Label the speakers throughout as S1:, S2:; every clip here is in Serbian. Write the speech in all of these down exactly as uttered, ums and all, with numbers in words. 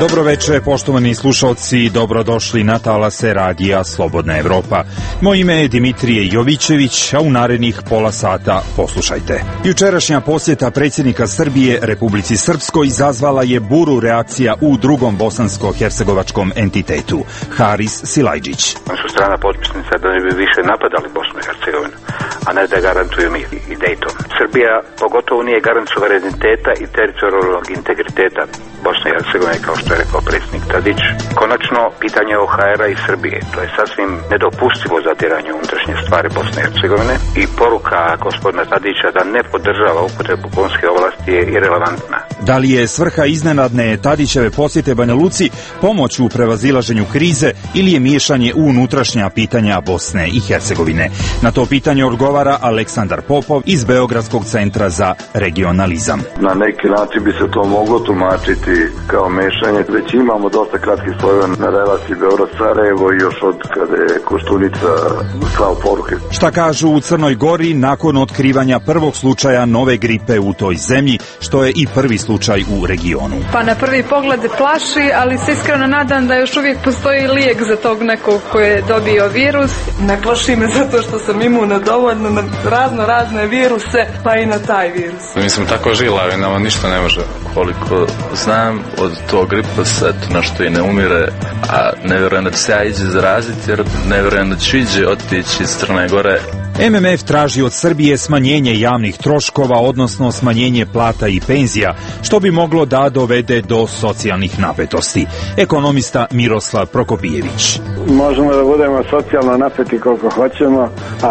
S1: Dobro večer, poštovani slušalci, dobrodošli na talase radija Slobodna Evropa. Moje ime je Dimitrije Jovićević, a u narednih pola sata poslušajte. Jučerašnja posjeta predsjednika Srbije Republici Srpskoj izazvala je buru reakcija u drugom bosansko-hercegovačkom entitetu, Haris Silajdžić.
S2: Oni su strana potpisnica da ne bi više napadali Bosnu i Hercegovinu, a ne da garantuju mir i Dejton. Srbija pogotovo nije garant suvereniteta i teritorijalnog integriteta Bosne i Hercegovine, kao što je rekao predsjednik Tadić. Konačno, pitanje O H R-a i Srbije, to je sasvim nedopustivo zadiranje u unutrašnje stvari Bosne i Hercegovine i poruka gospodina Tadića da ne podržava upotrebu konske ovlasti je irelevantna.
S1: Da li je svrha iznenadne Tadićeve posjete Banja Luci pomoć u prevazilaženju krize ili je miješanje u unutrašnja pitanja Bosne i Hercegovine? Na to pitanje odgovara Aleksandar Popov iz Beogradskog centra za regionalizam.
S3: Na neki način bi se to moglo tumačiti kao mešanje. Već imamo dosta kratkih slojeva na relaciji Beograd-Sarajevo još od kada je Koštunica slao poruke.
S1: Šta kažu u Crnoj Gori nakon otkrivanja prvog slučaja nove gripe u toj zemlji, što je i prvi slučaj u regionu?
S4: Pa na prvi pogled plaši, ali se iskreno nadam da još uvijek postoji lijek za tog nekog koji je dobio virus. Ne plaši me zato što sam imuna dovoljno na razno razne viruse, pa i na taj virus.
S5: Mislim, tako žilavi, nama ništa ne može. Koliko znam od tog gripa se na što i ne umire, a ne vjerujem da će se ja iđe zaraziti, jer ne vjerujem da ću iđe otići iz Crne Gore.
S1: M M F traži od Srbije smanjenje javnih troškova, odnosno smanjenje plata i penzija, što bi moglo da dovede do socijalnih napetosti. Ekonomista Miroslav Prokopijević.
S6: Možemo da budemo socijalno napeti koliko hoćemo,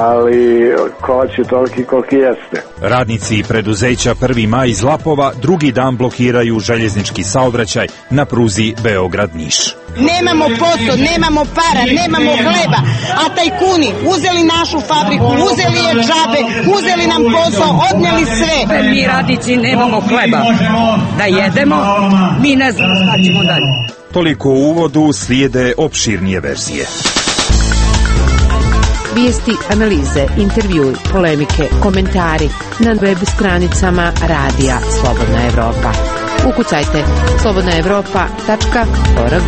S6: ali ko će toliki koliki jeste.
S1: Radnici preduzeća Prvi maj iz Lapova drugi dan blokiraju željeznički saobraćaj na pruzi Beograd-Niš.
S7: Nemamo posao, nemamo para, nemamo hleba, a tajkuni uzeli našu fabriku, uzeli je džabe, uzeli nam posao, odneli sve.
S8: Mi radnici nemamo hleba da jedemo, mi ne znamo šta ćemo dalje.
S1: Toliko u uvodu, slijede opširnije verzije.
S9: Vijesti, analize, intervjui, polemike, komentari na web stranicama radija Slobodna Evropa. Ukucajte slobodna evropa tačka org.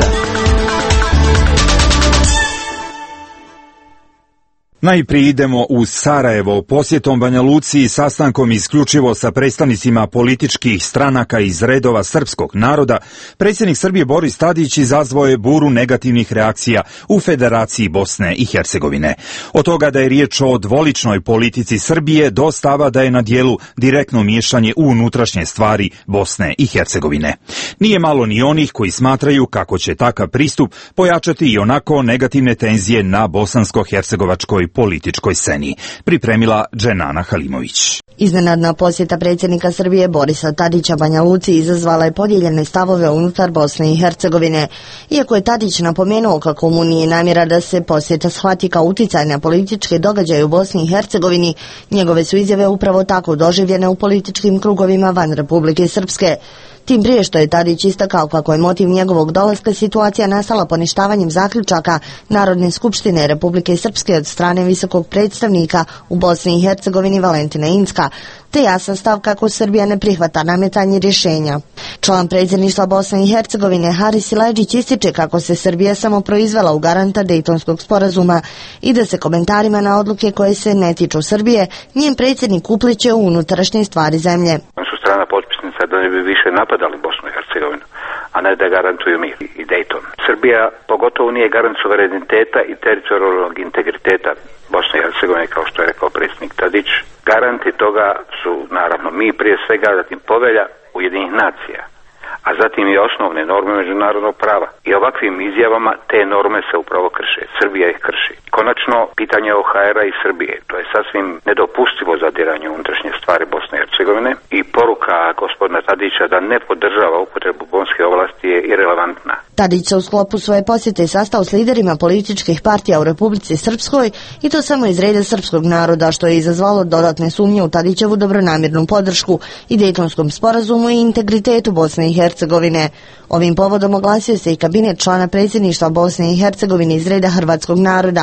S1: Najprije idemo u Sarajevo. Posjetom Banja Luci i sastankom isključivo sa predstavnicima političkih stranaka iz redova srpskog naroda, predsjednik Srbije Boris Tadić izazvao je buru negativnih reakcija u Federaciji Bosne i Hercegovine. Od toga da je riječ o dvoličnoj politici Srbije do stava da je na dijelu direktno miješanje u unutrašnje stvari Bosne i Hercegovine. Nije malo ni onih koji smatraju kako će takav pristup pojačati i onako negativne tenzije na bosansko-hercegovačkoj političkoj sceni. Pripremila Dženana Halimović.
S10: Iznenadna posjeta predsjednika Srbije Borisa Tadića Banja Luci izazvala je podijeljene stavove unutar Bosne i Hercegovine. Iako je Tadić napomenuo kako mu nije namjera da se posjeta shvati kao uticaj na političke događaje u Bosni i Hercegovini, njegove su izjave upravo tako doživljene u političkim krugovima van Republike Srpske. Tim prije što je Tadić istakao kako je motiv njegovog dolaska situacija nastala poništavanjem zaključaka Narodne skupštine Republike Srpske od strane visokog predstavnika u Bosni i Hercegovini Valentina Incka, te jasan stav kako Srbija ne prihvata nametanje rješenja. Član predsjedništva Bosne i Hercegovine Haris Silajdžić ističe kako se Srbija samo proizvela u garanta Dejtonskog sporazuma i da se komentarima na odluke koje se ne tiču Srbije njen predsjednik upliće u unutrašnje stvari zemlje.
S2: Strana potpisnica da ne bi više napadali Bosnu i Hercegovinu, a ne da garantuju mir i Dejton. Srbija pogotovo nije garant suvereniteta i teritorijalnog integriteta Bosne i Hercegovine, kao što je rekao predsjednik Tadić. Garanti toga su naravno mi, prije svega zatim povelja Ujedinjenih nacija, a zatim i osnovne norme međunarodnog prava. I ovakvim izjavama te norme se upravo krše. Srbija ih krši. Konačno, pitanje O H R-a i Srbije, to je sasvim nedopustivo zadiranje u unutrašnje stvari Bosne i Hercegovine i poruka gospodina Tadića da ne podržava upotrebu konske ovlasti je irelevantna.
S10: Tadić se u sklopu svoje posjete sastao s liderima političkih partija u Republici Srpskoj i to samo iz reda srpskog naroda, što je izazvalo dodatne sumnje u Tadićevu dobronamjernu podršku i Dejtonskom sporazumu i integritetu Bosne i Hercegovine. Ovim povodom oglasio se i kabinet člana predsjedništva Bosne i Hercegovine iz reda hrvatskog naroda.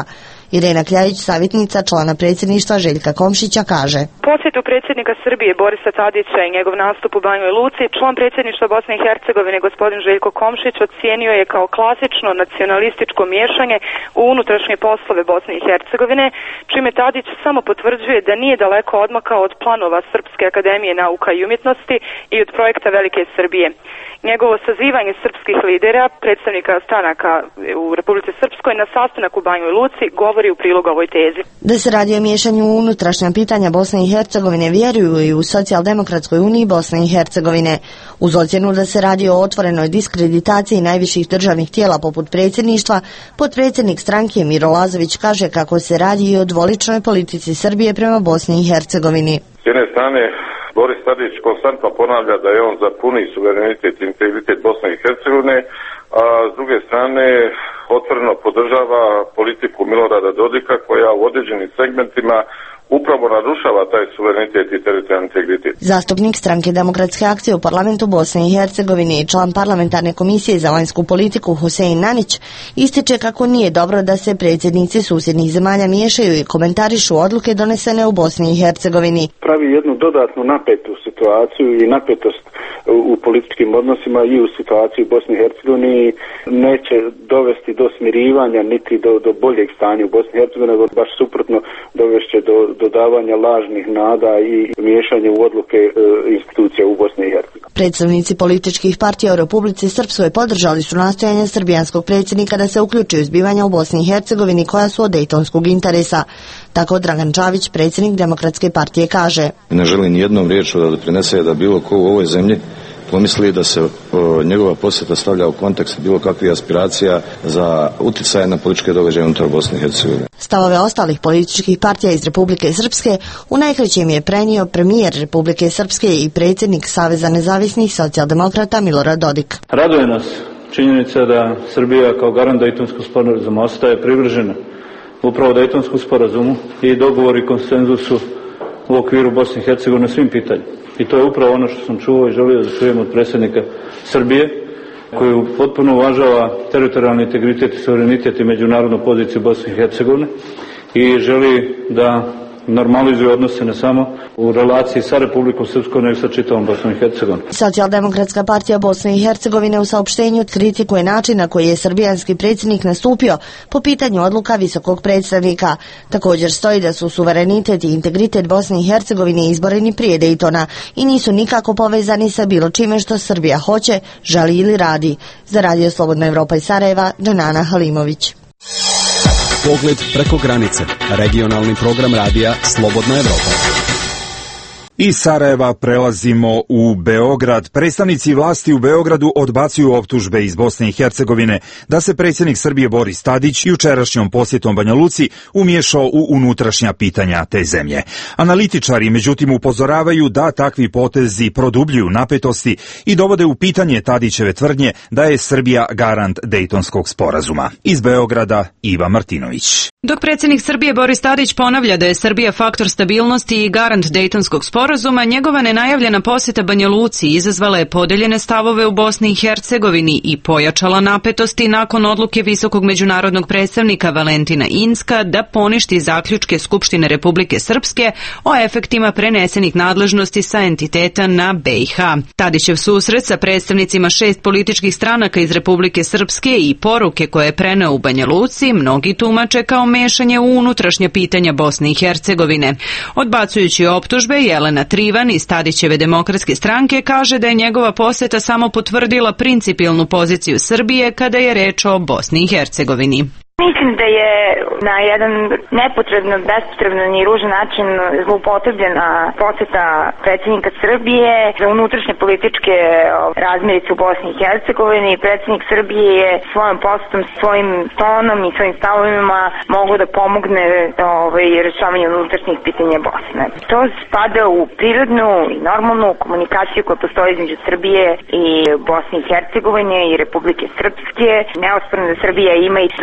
S10: Irena Kljajić, savjetnica člana predsjedništva Željka Komšića, kaže:
S11: Posjetu predsjednika Srbije Borisa Tadića i njegov nastup u Banjoj Luci, član predsjedništva Bosne i Hercegovine gospodin Željko Komšić ocijenio je kao klasično nacionalističko miješanje u unutrašnje poslove Bosne i Hercegovine, čime Tadić samo potvrđuje da nije daleko odmakao od planova Srpske akademije nauka i umjetnosti i od projekta Velike Srbije. Njegovo sazivanje srpskih lidera, predstavnika stranaka u Republici Srpskoj na sastanak u Banjoj Luci govori u prilog ovoj tezi.
S10: Da se radi o miješanju u unutrašnja pitanja Bosne i Hercegovine vjeruju i u Socijaldemokratskoj uniji Bosne i Hercegovine. Uz ocjenu da se radi o otvorenoj diskreditaciji najviših državnih tijela poput predsjedništva, potpredsjednik stranke Miro Lazović kaže kako se radi i o dvoličnoj politici Srbije prema Bosni i Hercegovini.
S12: S jedne strane, Boris Tadić konstantno ponavlja da je on za puni suverenitet i integritet Bosne i Hercegovine, a s druge strane otvoreno podržava politiku Milorada Dodika koja u određenim segmentima upravo narušava taj suverenitet i teritorijalni integritet.
S10: Zastupnik stranke Demokratske akcije u parlamentu Bosne i Hercegovine i član parlamentarne komisije za vanjsku politiku Husein Nanić ističe kako nije dobro da se predsjednici susjednih zemalja miješaju i komentarišu odluke donesene u Bosni i Hercegovini.
S6: Pravi jednu dodatnu napetu situaciju i napetost u političkim odnosima i u situaciji u Bosni i Hercegovini, neće dovesti do smirivanja niti do, do boljeg stanja u Bosni i Hercegovini, nego baš suprotno dovešće do dodavanja lažnih nada i miješanja u odluke e, institucija u Bosni i Hercegovini.
S10: Predstavnici političkih partija u Republici Srpskoj podržali su nastojanja srbijanskog predsjednika da se uključi u zbivanja u Bosni i Hercegovini koja su od dejtonskog interesa. Tako Dragan Čavić, predsjednik Demokratske partije, kaže:
S13: Ne želi ni jednom riječu da doprinese da bilo ko u ovoj zemlji pomisli da se o, njegova posjeta stavlja u kontekst bilo kakvih aspiracija za utjecaj na političke događaje unutar Bosne i Hercegovine.
S10: Stavove ostalih političkih partija iz Republike Srpske u najkraćem je prenio premijer Republike Srpske i predsjednik Saveza nezavisnih socijaldemokrata Milorad Dodik.
S14: Raduje nas činjenica da Srbija kao garant Dejtonskog sporazuma ostaje privržena upravo Dejtonskom sporazumu i dogovoru i konsenzusu u okviru Bosne i Hercegovine svim pitanjima. I to je upravo ono što sam čuo i želio da čujem od predsjednika Srbije, koji potpuno uvažava teritorijalni integritet i suverenitet i međunarodnu poziciju Bosne i Hercegovine i želi da normalizuje odnose ne samo u relaciji sa Republikom Srpskom, nego sa čitavom Bosnom i Hercegovinom.
S10: Socijaldemokratska partija Bosne i Hercegovine u saopštenju kritikuje način na koji je srbijanski predsjednik nastupio po pitanju odluka visokog predstavnika. Također stoji da su suverenitet i integritet Bosne i Hercegovine izboreni prije Dejtona i nisu nikako povezani sa bilo čime što Srbija hoće, želi ili radi. Za Radio Slobodna Evropa iz Sarajeva, Džanana Halimović.
S15: Pogled preko granice. Regionalni program radija Slobodna Evropa.
S1: Iz Sarajeva prelazimo u Beograd. Predstavnici vlasti u Beogradu odbacuju optužbe iz Bosne i Hercegovine da se predsjednik Srbije Boris Tadić jučerašnjom posjetom Banja Luci umiješao u unutrašnja pitanja te zemlje. Analitičari međutim upozoravaju da takvi potezi produbljuju napetosti i dovode u pitanje Tadićeve tvrdnje da je Srbija garant Dejtonskog sporazuma. Iz Beograda Iva Martinović.
S16: Dok predsjednik Srbije Boris Tadić ponavlja da je Srbija faktor stabilnosti i garant Dejtonskog sporazuma, njegova nenajavljena posjeta Banja Luci izazvala je podeljene stavove u Bosni i Hercegovini i pojačala napetosti nakon odluke visokog međunarodnog predstavnika Valentina Inzka da poništi zaključke Skupštine Republike Srpske o efektima prenesenih nadležnosti sa entiteta na B i H. Tadićev susret sa predstavnicima šest političkih stranaka iz Republike Srpske i poruke koje je preneo u Banja Luci mnogi tumače kao mešanje u unutrašnja pitanja Bosne i Hercegovine. Odbacujući optužbe, Jelena Trivan iz Tadićeve Demokratske stranke kaže da je njegova posjeta samo potvrdila principijelnu poziciju Srbije kada je reč o Bosni i Hercegovini.
S17: Mislim da je na jedan nepotrebno, bespotreban i ružan način zloupotrebljena posjeta predsjednika Srbije za unutrašnje političke razmirice u Bosni i Hercegovini. Predsjednik Srbije je svojom posjetom, svojim tonom i svojim stavovima mogu da pomogne ovaj, rešavanju unutrašnjih pitanja Bosne. To spada u prirodnu i normalnu komunikaciju koja postoji između Srbije i Bosne i Hercegovine i Republike Srpske. Neosporno da Srbija ima i veze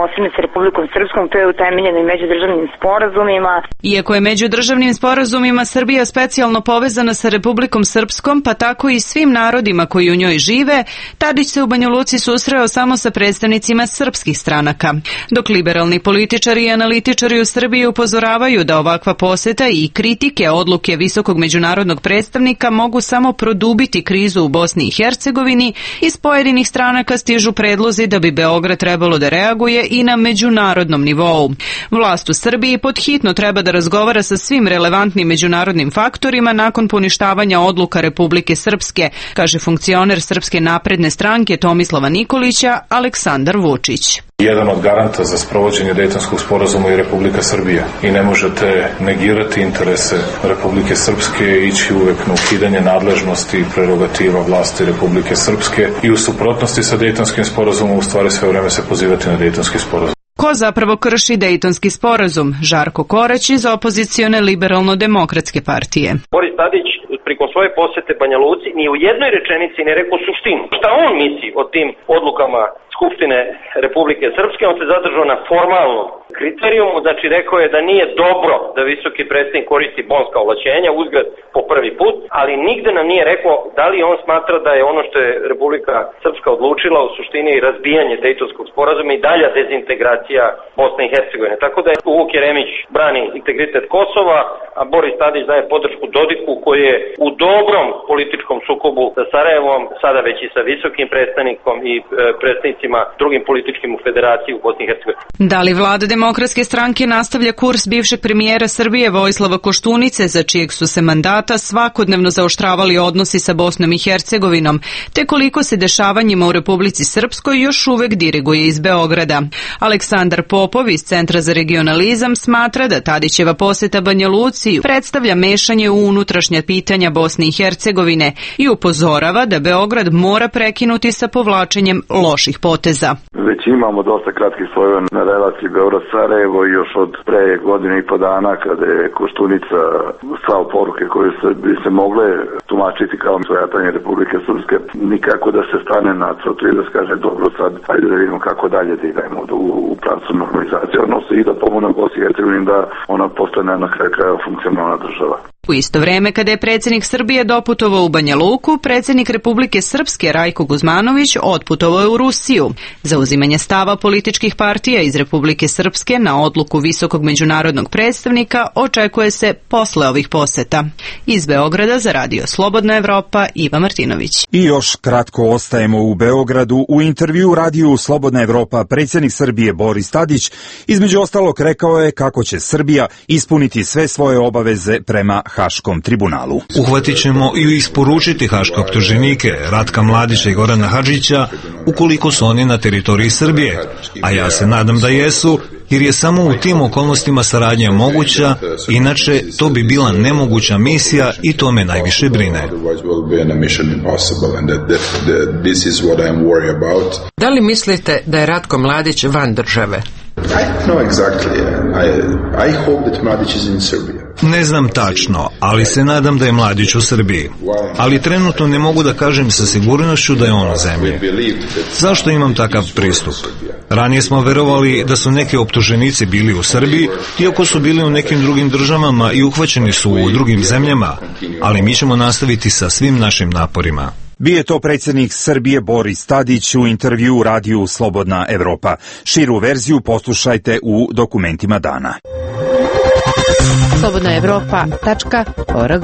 S17: posebno sa Republikom Srpskom, to je utemeljeno i međudržavnim sporazumima.
S16: Iako je međudržavnim sporazumima Srbija specijalno povezana sa Republikom Srpskom, pa tako i svim narodima koji u njoj žive, Tadić se u Banja Luci susreo samo sa predstavnicima srpskih stranaka. Dok liberalni političari i analitičari u Srbiji upozoravaju da ovakva poseta i kritike odluke visokog međunarodnog predstavnika mogu samo produbiti krizu u Bosni i Hercegovini, iz pojedinih stranaka stižu predlozi da bi Beograd trebalo da reaguje i na međunarodnom nivou. Vlast u Srbiji podhitno treba da razgovara sa svim relevantnim međunarodnim faktorima nakon poništavanja odluka Republike Srpske, kaže funkcioner Srpske napredne stranke Tomislava Nikolića Aleksandar Vučić.
S18: Jedan od garanta za sprovođenje Dejtonskog sporazuma je Republika Srbija i ne možete negirati interese Republike Srpske i ići uvek na ukidanje nadležnosti i prerogativa vlasti Republike Srpske i u suprotnosti sa Dejtonskim sporazumom u stvari sve vreme se pozivati na Dejtonski sporazum.
S16: Ko zapravo krši Dejtonski sporazum? Žarko Korać iz opozicione liberalno-demokratske partije.
S19: Boris Tadić preko svoje posete Banja Luci ni u jednoj rečenici ne rekao suštinu. Šta on misli o tim odlukama Skupštine Republike Srpske? On se zadržao na formalnom kriterijumu, znači rekao je da nije dobro da visoki predstavnik koristi bonska ovlaćenja, uzgled po prvi put, ali nigde nam nije rekao da li on smatra da je ono što je Republika Srpska odlučila u suštini razbijanje Dejtonskog sporazuma i dalja dezintegracija Bosne i Hercegovine. Tako da je Vuk Jeremić brani integritet Kosova, a Boris Tadić daje podršku Dodiku koji je u dobrom političkom sukobu sa Sarajevom, sada već i sa visokim predstavnikom i predstavnicima drugim političkim u federaciji u Bosni i Hercegovini.
S16: Da li vlada Demokratske stranke nastavlja kurs bivšeg premijera Srbije Vojislava Koštunice, za čijeg su se mandata svakodnevno zaoštravali odnosi sa Bosnom i Hercegovinom, te koliko se dešavanjima u Republici Srpskoj još uvek diriguje iz Beograda? Aleksandar Popov iz Centra za regionalizam smatra da Tadićeva poseta Banja Luci predstavlja mešanje u unutrašnja pitanja Bosne i Hercegovine i upozorava da Beograd mora prekinuti sa povlačenjem loših poteza.
S3: Već imamo dosta kratkih slojeva na relaciji Beograd-Sarajevo i još od pre godine i po dana kada je Koštunica slao poruke koje se, bi se mogle tumačiti kao svojatanje Republike Srpske, nikako da se stane na crtu i da se kaže dobro sad, ajde da vidimo kako dalje da idemo u, u pravcu normalizacije odnosa i da pomogne Bosni i Hercegovini da ona postane na kraju kraja funkcionalna država.
S16: U isto vreme, kada je predsjednik Srbije doputovao u Banja Luku, predsjednik Republike Srpske Rajko Guzmanović otputovao je u Rusiju. Zauzimanje stava političkih partija iz Republike Srpske na odluku visokog međunarodnog predstavnika očekuje se posle ovih poseta. Iz Beograda za Radio Slobodna Evropa, Iva Martinović.
S1: I još kratko ostajemo u Beogradu. U intervju Radiju Slobodna Evropa predsjednik Srbije Boris Tadić između ostalog rekao je kako će Srbija ispuniti sve svoje obaveze prema Haškom tribunalu.
S20: Uhvatit ćemo i isporučiti haške optuženike Ratka Mladića i Gorana Hadžića ukoliko su oni na teritoriji Srbije, a ja se nadam da jesu, jer je samo u tim okolnostima saradnja moguća, inače to bi bila nemoguća misija i to me najviše brine.
S21: Da li mislite da je Ratko Mladić van države?
S20: Ne znam tačno, ali se nadam da je Mladić u Srbiji. Ali trenutno ne mogu da kažem sa sigurnošću da je on u zemlji. Zašto imam takav pristup? Ranije smo verovali da su neki optuženici bili u Srbiji, iako su bili u nekim drugim državama i uhvaćeni su u drugim zemljama, ali mi ćemo nastaviti sa svim našim naporima.
S1: Bio je to predsjednik Srbije Boris Tadić u intervju Radiju Slobodna Evropa. Širu verziju poslušajte u dokumentima dana.
S9: slobodna evropa tačka org.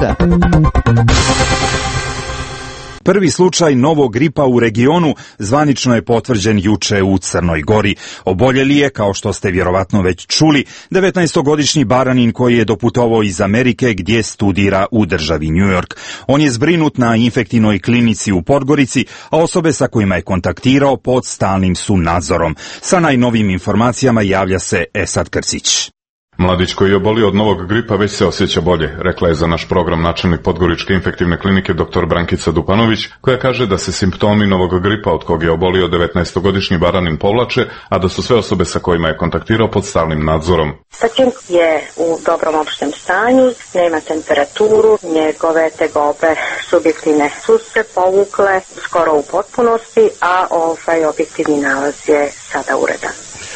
S1: Prvi slučaj novog gripa u regionu zvanično je potvrđen juče u Crnoj Gori. Oboljeli je, kao što ste vjerovatno već čuli, devetnaestogodišnji Baranin koji je doputovao iz Amerike gdje studira u državi New York. On je zbrinut na infektivnoj klinici u Podgorici, a osobe sa kojima je kontaktirao pod stalnim su nadzorom. Sa najnovijim informacijama javlja se Esad Krcić.
S22: Mladić koji je obolio od novog gripa već se osjeća bolje, rekla je za naš program načelnik Podgoričke infektivne klinike dr Brankica Dupanović, koja kaže da se simptomi novog gripa od kog je obolio devetnaestogodišnji Baranin povlače, a da su sve osobe sa kojima je kontaktirao pod stalnim nadzorom.
S23: Pacijent je u dobrom opštem stanju, nema temperaturu, njegove tegobe subjektivne su se povukle skoro u potpunosti, a ovaj objektivni nalaz je sada uredan.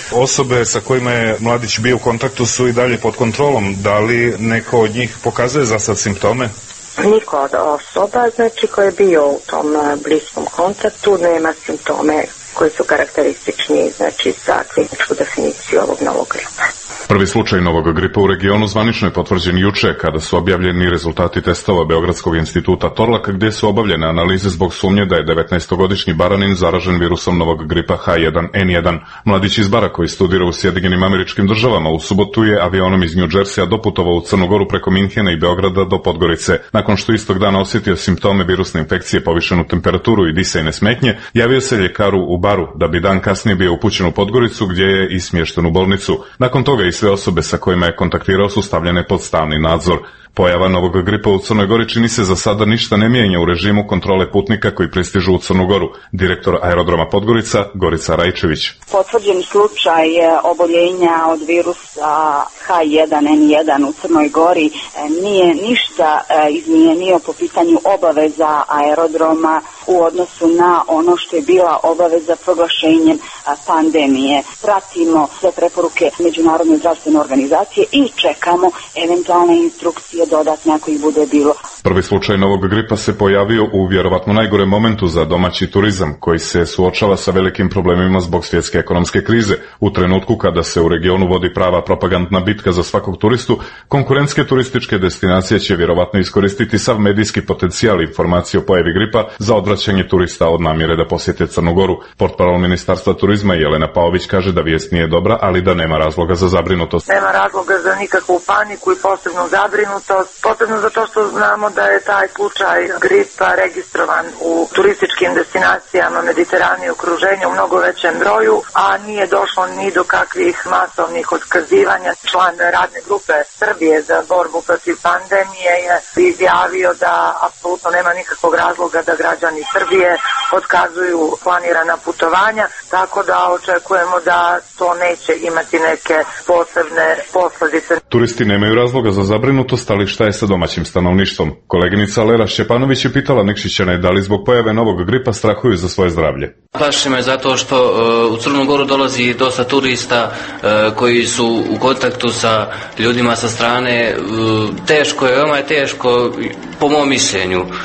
S4: Osobe sa kojima je mladić bio u kontaktu su i dalje pod kontrolom. Da li neko od njih pokazuje za sad simptome?
S23: Niko od osoba, znači, koji je bio u tom bliskom kontaktu, nema simptome koji su karakteristični, znači, za kliničku definiciju ovog novog gripa.
S22: Prvi slučaj novog gripa u regionu zvanično je potvrđen juče kada su objavljeni rezultati testova Beogradskog instituta Torlak, gdje su obavljene analize zbog sumnje da je devetnaestogodišnji Baranin zaražen virusom novog gripa H jedan N jedan. Mladić iz Bara koji studira u Sjedinjenim Američkim Državama u subotu je avionom iz New Jersey doputovao u Crnu Goru preko Minhena i Beograda do Podgorice. Nakon što istog dana osjetio simptome virusne infekcije, povišenu temperaturu i disajne smetnje, javio se ljekaru u Baru da bi dan kasnije bio upućen u Podgoricu gdje je i smješten u bolnicu. Nakon toga i sve osobe sa kojima je kontaktirao su stavljene pod stalni nadzor. Pojava novog gripa u Crnoj Gori čini se za sada ništa ne mijenja u režimu kontrole putnika koji pristižu u Crnu Goru. Direktor aerodroma Podgorica, Gorica Rajčević.
S5: Potvrđen slučaj oboljenja od virusa H jedan N jedan u Crnoj Gori nije ništa izmijenio po pitanju obaveza aerodroma u odnosu na ono što je bila obaveza proglašenjem pandemije. Pratimo sve preporuke Međunarodne zdravstvene organizacije i čekamo eventualne instrukcije dodatne ako ih bude bilo.
S22: Prvi slučaj novog gripa se pojavio u vjerovatno najgorem momentu za domaći turizam, koji se suočava sa velikim problemima zbog svjetske ekonomske krize. U trenutku kada se u regionu vodi prava propagandna bitka za svakog turistu, konkurentske turističke destinacije će vjerovatno iskoristiti sav medijski potencijal informacije o pojavi gripa za odvraćanje turista od namjere da posjete Crnu Goru. Portparol Ministarstva turizma Jelena Paović kaže da vijest nije dobra, ali da nema razloga za zabrinutost.
S7: Nema razloga za nikakvu paniku i posebnu zabrinutost, posebno zato što znamo da je taj slučaj gripa registrovan u turističkim destinacijama Mediterana i okruženja u mnogo većem broju, a nije došlo ni do kakvih masovnih otkazivanja. Član radne grupe Srbije za borbu protiv pandemije je izjavio da apsolutno nema nikakvog razloga da građani Srbije otkazuju planirana putovanja, tako da očekujemo da to neće imati neke posebne posljedice.
S22: Turisti nemaju razloga za zabrinutost, ali šta je sa domaćim stanovništvom? Koleginica Lera Šćepanović je pitala Nikšićane da li zbog pojave novog gripa strahuju za svoje zdravlje.
S24: Plaši me zato što uh, u Crnu Goru dolazi dosta turista uh, koji su u kontaktu sa ljudima sa strane. Uh, teško je, veoma je teško, po mom mišljenju, uh,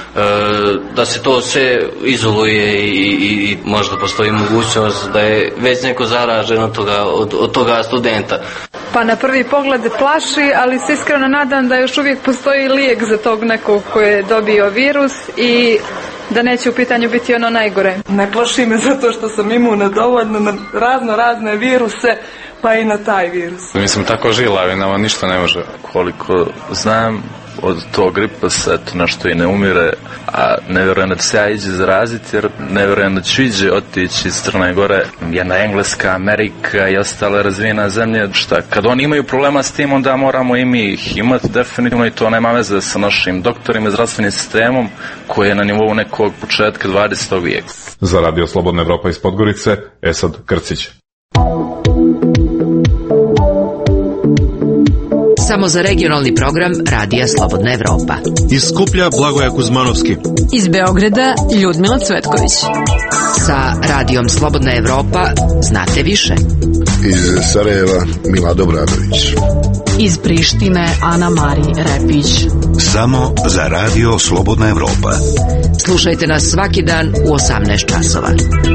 S24: da se to sve izoluje i, i, i možda postoji mogućnost da je već neko zaražen od toga, od, od toga studenta.
S25: Pa na prvi pogled plaši, ali se iskreno nadam da još uvijek postoji lijek za tog nekog koji je dobio virus i da neće u pitanju biti ono najgore.
S26: Ne plaši me zato što sam imuna dovoljno na razno razne viruse, pa i na taj virus.
S27: Mi smo tako žilavi, nama ništa ne može. Koliko znam, od tog gripa se eto nešto i ne umire, a ne vjerujem da će se ja iđe zaraziti, jer ne vjerujem da ću iđe otići iz Crne Gore. Jedna Engleska, Amerika i ostale razvijene zemlje, šta kad oni imaju problema s tim, onda moramo i mi ih imati definitivno, i to nema veze sa našim doktorima i zdravstvenim sistemom koji je na nivou nekog početka dvadesetog vijeka.
S22: Za Radio Slobodna Evropa iz Podgorice, Esad Krcić.
S9: Samo za regionalni program Radija Slobodna Evropa.
S28: Iz Skuplja Blagoja Kuzmanovski.
S9: Iz Beograda Ljudmila Cvetković. Sa Radijom Slobodna Evropa znate više.
S29: Iz Sarajeva Milado Bradović.
S9: Iz Prištine Ana Mari Repić.
S28: Samo za Radio Slobodna Evropa.
S9: Slušajte nas svaki dan u osamnaest časova.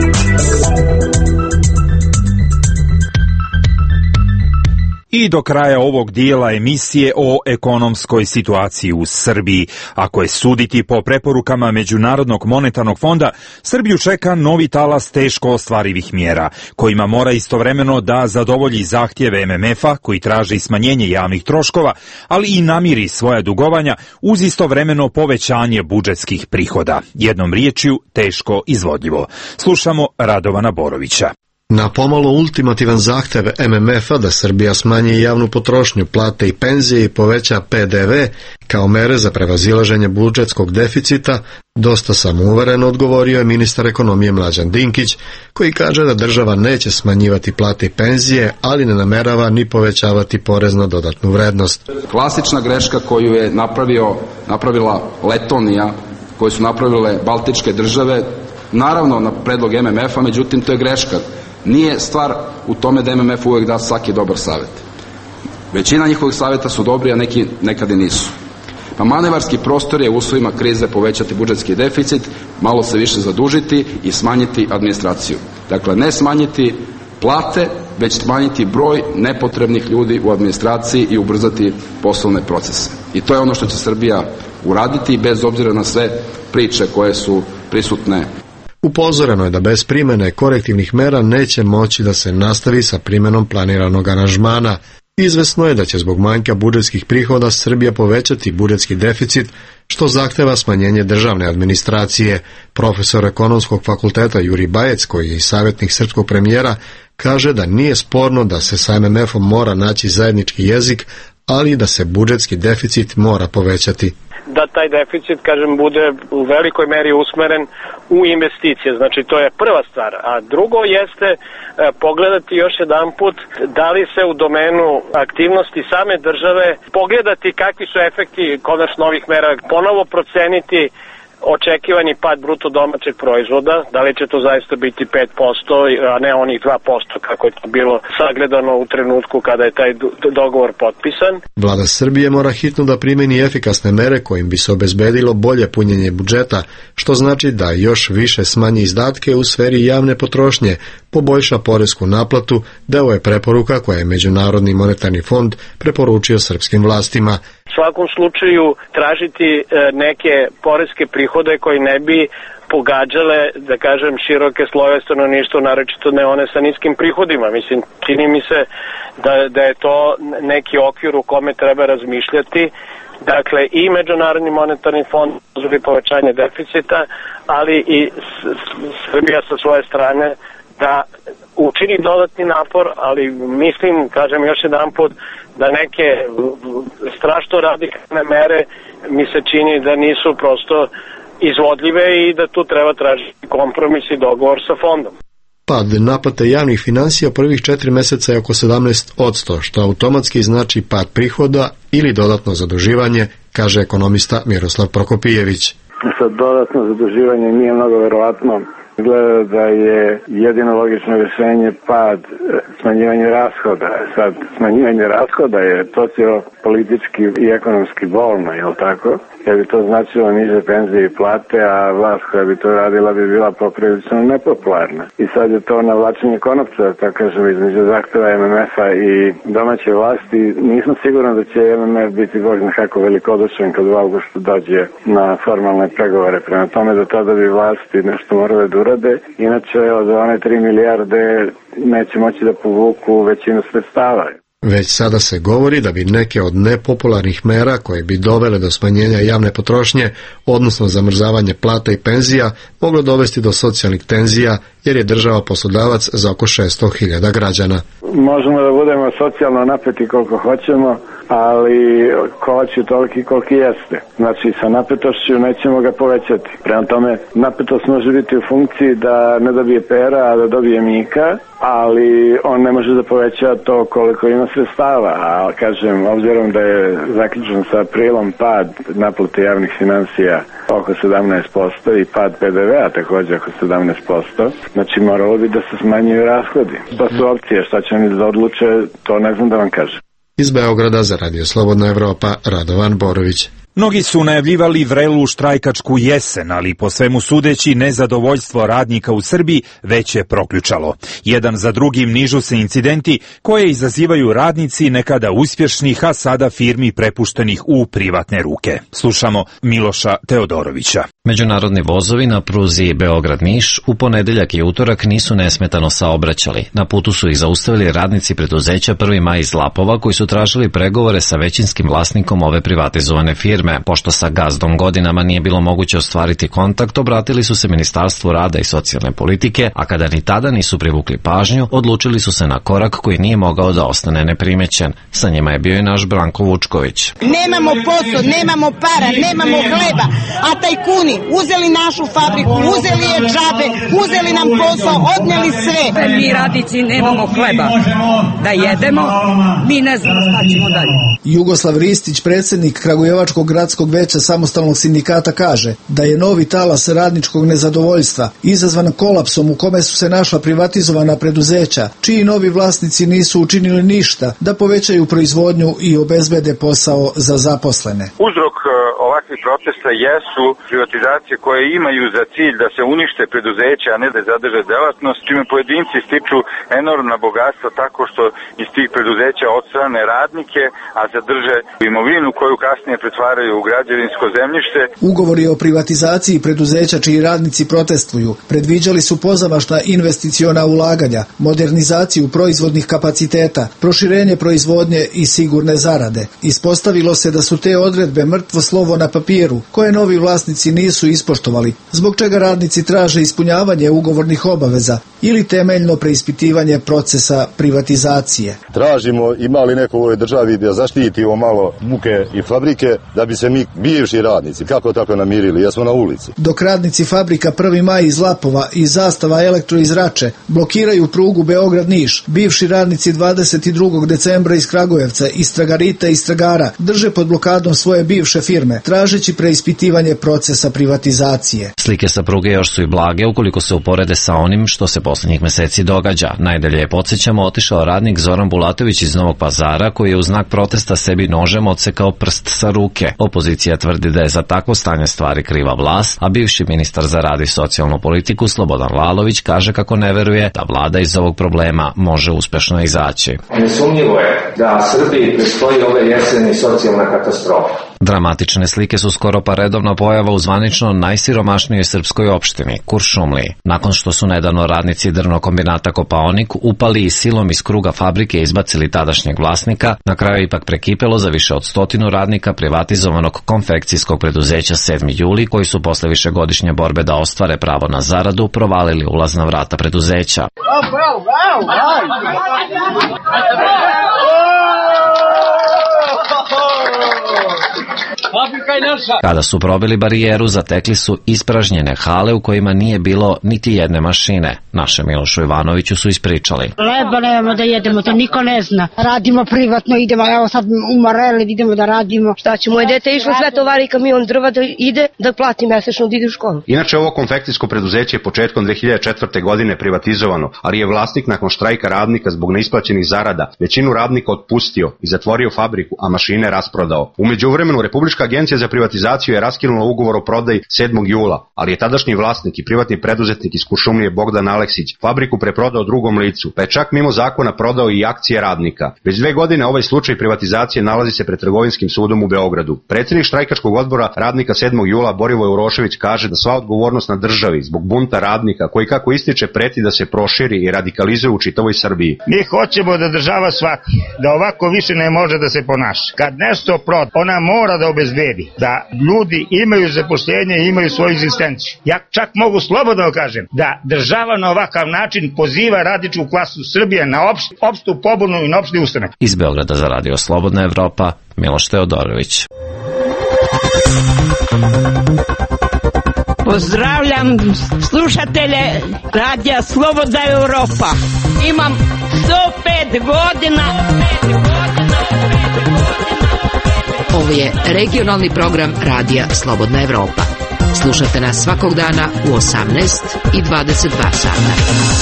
S1: I do kraja ovog dijela emisije o ekonomskoj situaciji u Srbiji. Ako je suditi po preporukama Međunarodnog monetarnog fonda, Srbiju čeka novi talas teško ostvarivih mjera, kojima mora istovremeno da zadovolji zahtjeve M M F-a, koji traži smanjenje javnih troškova, ali i namiri svoja dugovanja uz istovremeno povećanje budžetskih prihoda. Jednom riječju, teško izvodljivo. Slušamo Radovana Borovića.
S30: Na pomalo ultimativan zahtev M M F-a da Srbija smanji javnu potrošnju, plate i penzije i poveća P D V kao mere za prevazilaženje budžetskog deficita, dosta samouvereno odgovorio je ministar ekonomije Mlađan Dinkić, koji kaže da država neće smanjivati plate i penzije, ali ne namerava ni povećavati porez na dodatnu vrednost.
S31: Klasična greška koju je napravio, napravila Letonija, koju su napravile Baltičke države, naravno na predlog M M F-a, međutim to je greška. Nije stvar u tome da M M F uvek da svaki dobar savjet. Većina njihovih savjeta su dobri, a neki nekad i nisu. Pa manevarski prostor je u uslovima krize povećati budžetski deficit, malo se više zadužiti i smanjiti administraciju. Dakle, ne smanjiti plate, već smanjiti broj nepotrebnih ljudi u administraciji i ubrzati poslovne procese. I to je ono što će Srbija uraditi bez obzira na sve priče koje su prisutne.
S30: Upozoreno je da bez primene korektivnih mera neće moći da se nastavi sa primenom planiranog aranžmana. Izvesno je da će zbog manjka budžetskih prihoda Srbija povećati budžetski deficit, što zahteva smanjenje državne administracije. Profesor ekonomskog fakulteta Juri Bajec, koji je i savjetnik srpskog premijera, kaže da nije sporno da se sa M M F-om mora naći zajednički jezik, ali da se budžetski deficit mora povećati.
S2: Da taj deficit, kažem, bude u velikoj meri usmeren u investicije. Znači, to je prva stvar. A drugo jeste e, pogledati još jedan put da li se u domenu aktivnosti same države pogledati kakvi su efekti konačno ovih mera, ponovo proceniti očekivani pad bruto domaćeg proizvoda, da li će to zaista biti pet posto, a ne onih dva posto kako je to bilo sagledano u trenutku kada je taj dogovor potpisan.
S30: Vlada Srbije mora hitno da primeni efikasne mere kojim bi se obezbedilo bolje punjenje budžeta, što znači da još više smanji izdatke u sferi javne potrošnje, poboljša poresku naplatu, deo je preporuka koje je Međunarodni monetarni fond preporučio srpskim vlastima.
S2: U svakom slučaju tražiti neke poreske prihode koji ne bi pogađale, da kažem, široke slojeve stanovništva, naročito ne one sa niskim prihodima. Mislim, čini mi se da, da je to neki okvir u kome treba razmišljati. Dakle, i Međunarodni monetarni fond zbog povećanja deficita, ali i Srbija sa svoje strane da učini dodatni napor, ali mislim, kažem još jedan put, da neke strašno radikalne mere mi se čini da nisu prosto izvodljive i da tu treba tražiti kompromis i dogovor sa fondom.
S30: Pad naplate javnih finansija prvih četiri meseca je oko sedamnaest posto, što automatski znači pad prihoda ili dodatno zaduživanje, kaže ekonomista Miroslav Prokopijević.
S6: Sad dodatno zaduživanje nije mnogo verovatno. Gleda da je jedino logično rješenje pad, smanjivanje rashoda. Sad, smanjivanje rashoda je sociopolitički i ekonomski bolno, je li tako? Jer bi to značilo niže penzije i plate, a vlast koja bi to radila bi bila poprilično nepopularna. I sad je to navlačenje konopca, tako kažem, između zahteva M M F-a i domaće vlasti. Nisam siguran da će M M F biti bog zna kako velikodušan kad u avgustu dođe na formalne pregovore. Prema tome da tada bi vlasti nešto morale da urade. Inače, od one tri milijarde neće moći da povuku većinu sredstava.
S30: Već sada se govori da bi neke od nepopularnih mera koje bi dovele do smanjenja javne potrošnje, odnosno zamrzavanje plata i penzija, moglo dovesti do socijalnih tenzija, jer je država poslodavac za oko šesto hiljada građana.
S6: Možemo da budemo socijalno napeti koliko hoćemo, ali kolač je toliki koliki jeste. Znači, sa napetošću nećemo ga povećati. Prema tome, napetost može biti u funkciji da ne dobije pera, a da dobije mika, ali on ne može da poveća to koliko ima sredstava. A kažem, obzirom da je zaključen sa aprilom pad naplate javnih finansija oko sedamnaest posto i pad P D V-a također oko sedamnaest posto, znači moralo bi da se smanjuju rashodi. To su opcije, šta će oni da odluče, to ne znam da vam kažem.
S30: Iz Beograda za Radio Slobodna Evropa, Radovan Borović.
S1: Mnogi su najavljivali vrelu štrajkačku jesen, ali po svemu sudeći nezadovoljstvo radnika u Srbiji već je proključalo. Jedan za drugim nižu se incidenti koje izazivaju radnici nekada uspješnih, a sada firmi prepuštenih u privatne ruke. Slušamo Miloša Teodorovića.
S8: Međunarodni vozovi na pruzi Beograd-Niš u ponedeljak i utorak nisu nesmetano saobraćali. Na putu su ih zaustavili radnici preduzeća Prvi maj iz Lapova koji su tražili pregovore sa većinskim vlasnikom ove privatizovane firme. Pošto sa gazdom godinama nije bilo moguće ostvariti kontakt, obratili su se Ministarstvu rada i socijalne politike, a kada ni tada nisu privukli pažnju, odlučili su se na korak koji nije mogao da ostane neprimećen. Sa njima je bio i naš Branko Vučković.
S10: Nemamo posao, nemamo para, nemamo hleba, a tajkuni
S3: oni uzeli našu fabriku, uzeli je džabe, uzeli nam posao, odneli sve.
S10: Mi radnici nemamo hleba da jedemo, mi ne znamo šta ćemo dalje.
S11: Jugoslav Ristić, predsjednik Kragujevačkog gradskog veća samostalnog sindikata, kaže da je novi talas radničkog nezadovoljstva izazvan kolapsom u kome su se našla privatizovana preduzeća, čiji novi vlasnici nisu učinili ništa da povećaju proizvodnju i obezbede posao za zaposlene.
S12: Uzrok ovakvih protesta jesu privatizacije koje imaju za cilj da se unište preduzeća, a ne da zadrže delatnost, čime pojedinci stiču enormna bogatstva tako što iz tih preduzeća odstrane radnike, a zadrže imovinu koju kasnije pretvaraju u građevinsko zemljište.
S11: Ugovori o privatizaciji preduzeća čiji radnici protestuju predviđali su pozamašna investiciona ulaganja, modernizaciju proizvodnih kapaciteta, proširenje proizvodnje i sigurne zarade. Ispostavilo se da su te odredbe mrtvo slovo na papiru, koje novi vlasnici nisu ispoštovali, zbog čega radnici traže ispunjavanje ugovornih obaveza ili temeljno preispitivanje procesa privatizacije.
S13: Tražimo ima li neko u ovoj državi da zaštitimo malo muke i fabrike da bi se mi bivši radnici kako tako namirili, jesmo na ulici.
S11: Dok radnici fabrika Prvi maj iz Lapova i Zastava Elektro iz Rače blokiraju prugu Beograd-Niš, bivši radnici dvadeset drugog decembra iz Kragujevca, iz Tragarita i iz Tragara drže pod blokadom svoje bivše firme, tražeći preispitivanje procesa privatizacije.
S8: Slike sa pruge još su i blage ukoliko se uporede sa onim što se posljednjih meseci događa. Najdalje je, podsjećamo, otišao radnik Zoran Bulatović iz Novog Pazara, koji je u znak protesta sebi nožem odsekao prst sa ruke. Opozicija tvrdi da je za takvo stanje stvari kriva vlast, a bivši ministar za rad i socijalnu politiku Slobodan Lalović kaže kako ne veruje da vlada iz ovog problema može uspešno izaći.
S14: Nesumnjivo je da Srbiji predstoji ove jeseni socijalna katastrofa.
S8: Dramatične slike su skoro pa redovna pojava u zvanično najsiromašnijoj srpskoj opštini, Kuršumliji. Nakon što su nedavno radnici drvnog kombinata Kopaonik upali i silom iz kruga fabrike izbacili tadašnjeg vlasnika, na kraju ipak prekipelo za više od stotinu radnika privatizovanog konfekcijskog preduzeća sedmi juli, koji su posle višegodišnje borbe da ostvare pravo na zaradu provalili ulazna vrata preduzeća. Kada su probili barijeru, zatekli su ispražnjene hale u kojima nije bilo niti jedne mašine. Naše Milošu Ivanoviću su ispričali.
S15: Leba nemamo da jedemo, to niko ne zna. Radimo privatno, idemo, evo sad u Mareli, idemo da radimo.
S16: Šta će, moje dete išlo sve tovari kamion drva da ide, da plati mesečno da ide u školu.
S17: Inače, ovo konfekcijsko preduzeće je početkom dve hiljade četvrte. godine privatizovano, ali je vlasnik nakon štrajka radnika zbog neisplaćenih zarada većinu radnika otpustio i zatvorio fabriku, a mašine rasprodao. U međuvremenu, Republička agencija za privatizaciju je raskinula ugovor o prodaji sedmog jula, ali je tadašnji vlasnik i privatni preduzetnik iz Kuršumlije Bogdan Aleksić fabriku preprodao drugom licu, pa je čak mimo zakona prodao i akcije radnika. Već dve godine ovaj slučaj privatizacije nalazi se pred Trgovinskim sudom u Beogradu. Predsjednik štrajkačkog odbora radnika sedmog jula Borivoje Urošević kaže da sva odgovornost na državi zbog bunta radnika koji, kako ističe, preti da se proširi i radikalizuje u čitavoj Srbiji.
S18: Mi hoćemo da država shvati da ovako više ne može da se ponaša. Kad nešto proda, ona mora da obezbedi da ljudi imaju zaposlenje i imaju svoju egzistenciju. Ja čak mogu slobodno kažem da država na ovakav način poziva radničku klasu Srbije na opšt, opštu pobunu i na opšti ustanak.
S8: Iz Beograda za Radio Slobodna Evropa, Miloš Teodorović.
S15: Pozdravljam slušatelje Radija Slobodna Evropa. Imam sto pet godina.
S9: Ovo je regionalni program Radija Slobodna Evropa. Slušate nas svakog dana u osamnaest i dvadeset dva sata.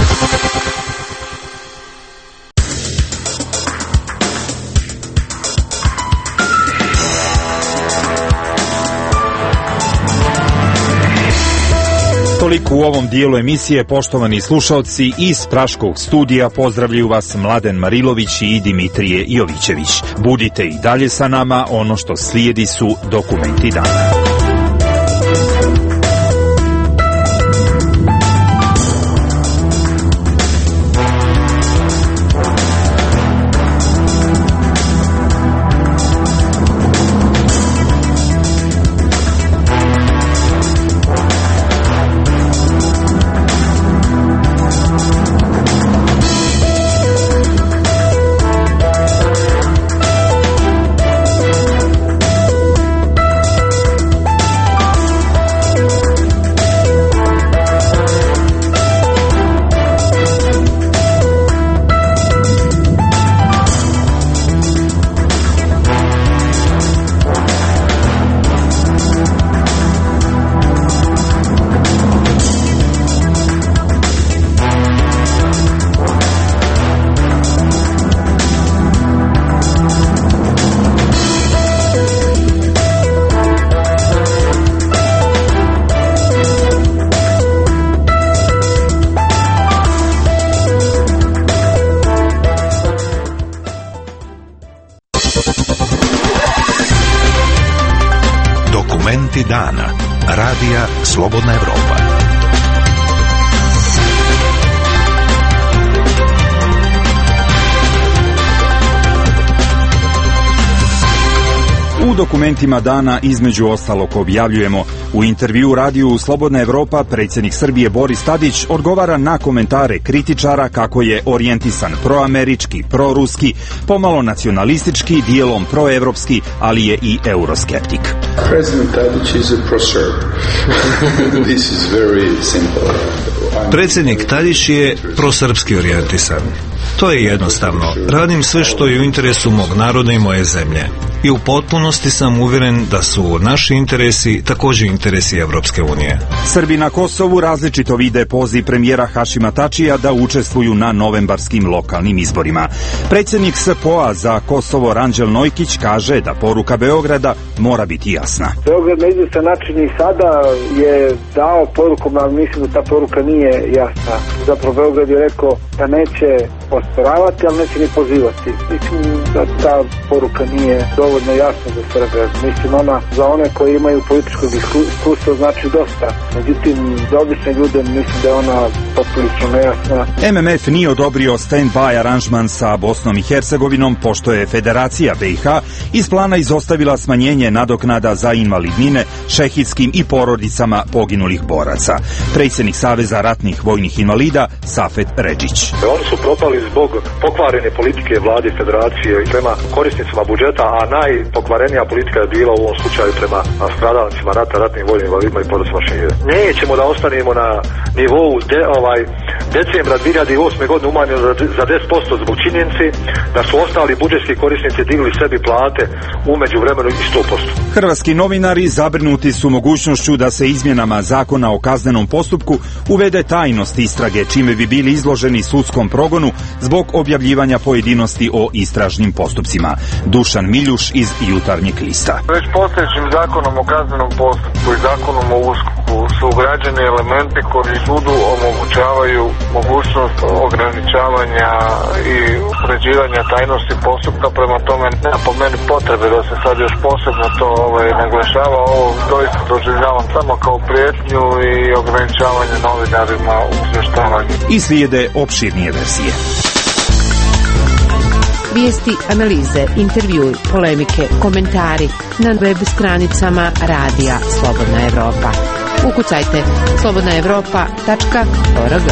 S1: Toliko u ovom dijelu emisije, poštovani slušalci. Iz Praškog studija pozdravljaju vas Mladen Marilović i Dimitrije Jovićević. Budite i dalje sa nama, ono što slijedi su dokumenti dana.
S28: Dokumenti dana. Radija Slobodna Evropa.
S1: U dokumentima dana između ostalog objavljujemo: u intervju radiju Slobodna Evropa predsjednik Srbije Boris Tadić odgovara na komentare kritičara kako je orijentisan proamerički, proruski, pomalo nacionalistički, dijelom proevropski, ali je i euroskeptik.
S4: President Tadić is a pro-Serb. This is very simple.
S5: Predsjednik Tadić je prosrpski orijentisan. To je jednostavno. Radim sve što je u interesu mog naroda i moje zemlje. I u potpunosti sam uvjeren da su naši interesi također interesi Evropske unije.
S1: Srbi na Kosovu različito vide poziv premijera Hašima Tačija da učestvuju na novembarskim lokalnim izborima. Predsjednik S P O A za Kosovo Ranđel Nojkić kaže da poruka Beograda mora biti jasna.
S7: Beograd na izvestan način i sada je dao poruku, ali mislim da ta poruka nije jasna. Zapravo Beograd je rekao da neće osporavati, ali neće ni pozivati. Mislim da ta poruka nije dovoljno jasna za Srbe. Mislim, ona za one koji imaju političkog iskustva znači dosta. Međutim, za obične ljude mislim da je ona poprilično nejasna.
S1: M M F nije odobrio stand-by aranžman sa Bosnom i Hercegovinom, pošto je Federacija B i H iz plana izostavila smanjenje nadoknada za invalidnine šehidskim i porodicama poginulih boraca. Predsjednik Saveza ratnih vojnih invalida Safet Redžić.
S19: Oni su propali zbog pokvarene politike vlade Federacije prema korisnicima budžeta, a najpokvarenija politika je bila u ovom slučaju prema stradalnicima rata, ratnim vojnim invalidima i porodicima šehida. Nećemo da ostanemo na nivou de, ovaj, decembra dvije hiljade osme. godine umanjeno za deset posto zbog činjenice da su ostali budžetski korisnici digli sebi plate u međuvremenu i sto posto.
S1: Hrvatski novinari zabrinuti su mogućnošću da se izmjenama zakona o kaznenom postupku uvede tajnost istrage, čime bi bili izloženi sudskom progonu zbog objavljivanja pojedinosti o istražnim postupcima. Dušan Miljuš iz Jutarnjeg lista.
S20: Već postojećim zakonom o kaznenom postupku i zakonom o USKOK-u su ugrađeni elementi koji sudu omogućavaju mogućnost ograničavanja i uređivanja tajnosti postupka, prema tome nema po meni potrebe da se sad još posebno to ovaj, naglašava. Ovo doista doživljavam samo kao prijetnju i ograničavanje novinarima u izvještavanju.
S1: I slijede opširnije verzije.
S9: Vijesti, analize, intervjui, polemike, komentari na web stranicama Radija Slobodna Evropa. Ukucajte slobodna evropa tačka org.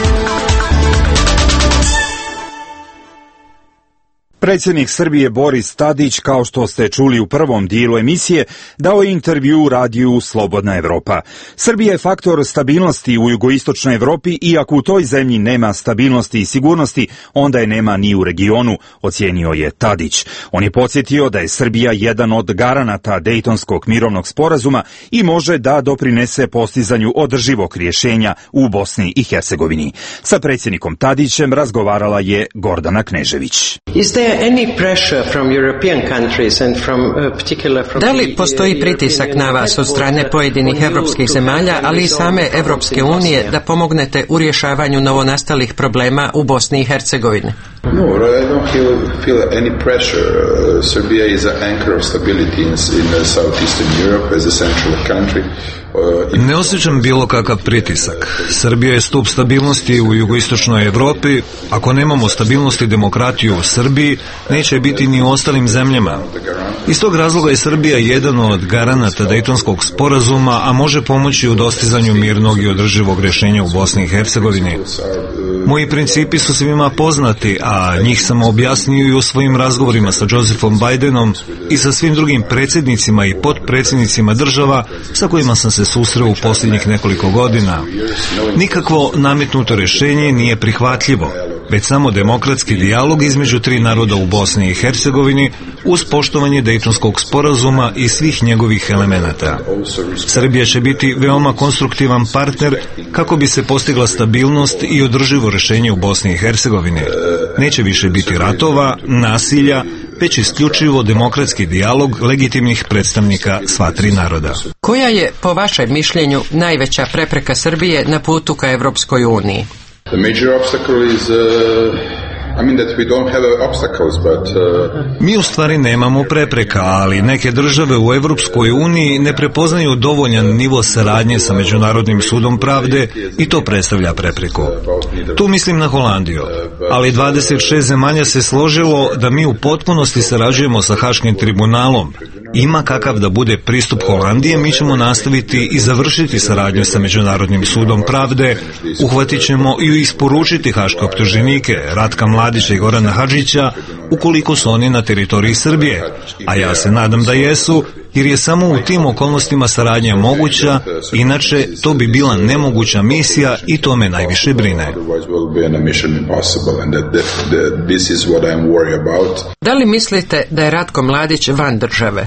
S1: Predsjednik Srbije Boris Tadić, kao što ste čuli u prvom dijelu emisije, dao je intervju radiju Slobodna Evropa. Srbija je faktor stabilnosti u jugoistočnoj Evropi i ako u toj zemlji nema stabilnosti i sigurnosti, onda je nema ni u regionu, ocijenio je Tadić. On je podsjetio da je Srbija jedan od garanata Dejtonskog mirovnog sporazuma i može da doprinese postizanju održivog rješenja u Bosni i Hercegovini. Sa predsjednikom Tadićem razgovarala je Gordana Knežević.
S21: Da li postoji pritisak na vas od strane pojedinih evropskih zemalja, ali i same Evropske unije da pomognete u rješavanju novonastalih problema u Bosni i Hercegovini?
S4: No, I don't feel, feel any pressure. Uh, Serbia is an anchor of stability in, in uh, southeastern Europe as a central country.
S5: Ne osjećam bilo kakav pritisak. Srbija je stup stabilnosti u jugoistočnoj Evropi. Ako nemamo stabilnost i demokratiju u Srbiji, neće biti ni u ostalim zemljama. Iz tog razloga je Srbija jedan od garanata Dejtonskog sporazuma, a može pomoći u dostizanju mirnog i održivog rješenja u Bosni i Hercegovini. Moji principi su svima poznati, a njih sam objasnio i u svojim razgovorima sa Josephom Bidenom i sa svim drugim predsjednicima i potpredsjednicima država sa kojima sam se susreo u posljednjih nekoliko godina. Nikakvo nametnuto rješenje nije prihvatljivo, već samo demokratski dijalog između tri naroda u Bosni i Hercegovini uz poštovanje Dejtonskog sporazuma i svih njegovih elemenata. Srbija će biti veoma konstruktivan partner kako bi se postigla stabilnost i održivo rješenje u Bosni i Hercegovini. Neće više biti ratova, nasilja, već isključivo demokratski dijalog legitimnih predstavnika sva tri naroda.
S21: Koja je, po vašem mišljenju, najveća prepreka Srbije na putu ka Evropskoj uniji?
S4: The major obstacle is uh,
S5: Mi u stvari nemamo prepreka, ali neke države u Evropskoj uniji ne prepoznaju dovoljan nivo saradnje sa Međunarodnim sudom pravde i to predstavlja prepreku. Tu mislim na Holandiju, ali dvadeset šest zemalja se složilo da mi u potpunosti sarađujemo sa Haškim tribunalom. Ima kakav da bude pristup Holandije, mi ćemo nastaviti i završiti saradnju sa Međunarodnim sudom pravde, uhvatit ćemo i isporučiti haške optuženike Ratka Mladića i Gorana Hadžića ukoliko su oni na teritoriji Srbije, a ja se nadam da jesu, jer je samo u tim okolnostima saradnja moguća, inače to bi bila nemoguća misija i to me najviše brine.
S21: Da li mislite da je Ratko Mladić van države?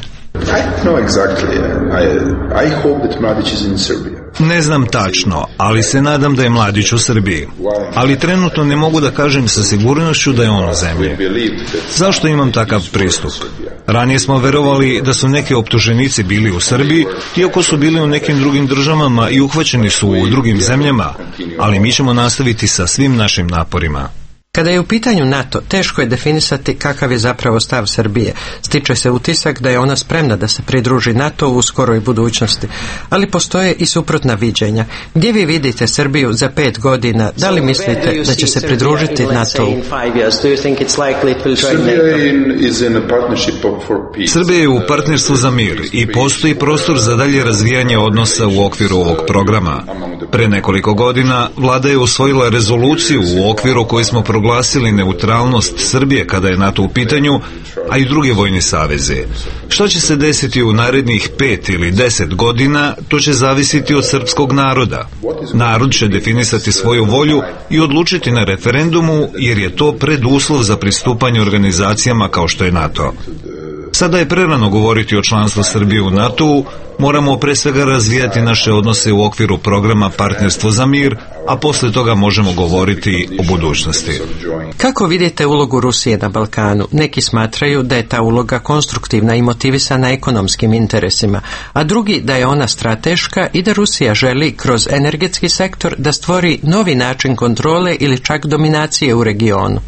S5: Ne znam tačno, ali se nadam da je Mladić u Srbiji. Ali trenutno ne mogu da kažem sa sigurnošću da je on u zemlji. Zašto imam takav pristup? Ranije smo verovali da su neki optuženici bili u Srbiji, iako su bili u nekim drugim državama i uhvaćeni su u drugim zemljama, ali mi ćemo nastaviti sa svim našim naporima.
S21: Kada je u pitanju NATO, teško je definisati kakav je zapravo stav Srbije. Stiče se utisak da je ona spremna da se pridruži NATO u skoroj budućnosti, ali postoje i suprotna viđenja. Gdje vi vidite Srbiju za pet godina? Da li mislite da će se pridružiti NATO-u?
S5: Srbija je u partnerstvu za mir i postoji prostor za dalje razvijanje odnosa u okviru ovog programa. Pre nekoliko godina vlada je usvojila rezoluciju u okviru koju smo proglasili neutralnost Srbije kada je NATO u pitanju, a i druge vojne saveze. Što će se desiti u narednih pet ili deset godina, to će zavisiti od srpskog naroda. Narod će definisati svoju volju i odlučiti na referendumu, jer je to preduslov za pristupanje organizacijama kao što je NATO. Sada je prerano govoriti o članstvu Srbije u NATO-u, moramo pre svega razvijati naše odnose u okviru programa Partnerstvo za mir, a posle toga možemo govoriti o budućnosti.
S21: Kako vidite ulogu Rusije na Balkanu? Neki smatraju da je ta uloga konstruktivna i motivisana ekonomskim interesima, a drugi da je ona strateška i da Rusija želi kroz energetski sektor da stvori novi način kontrole ili čak dominacije u regionu.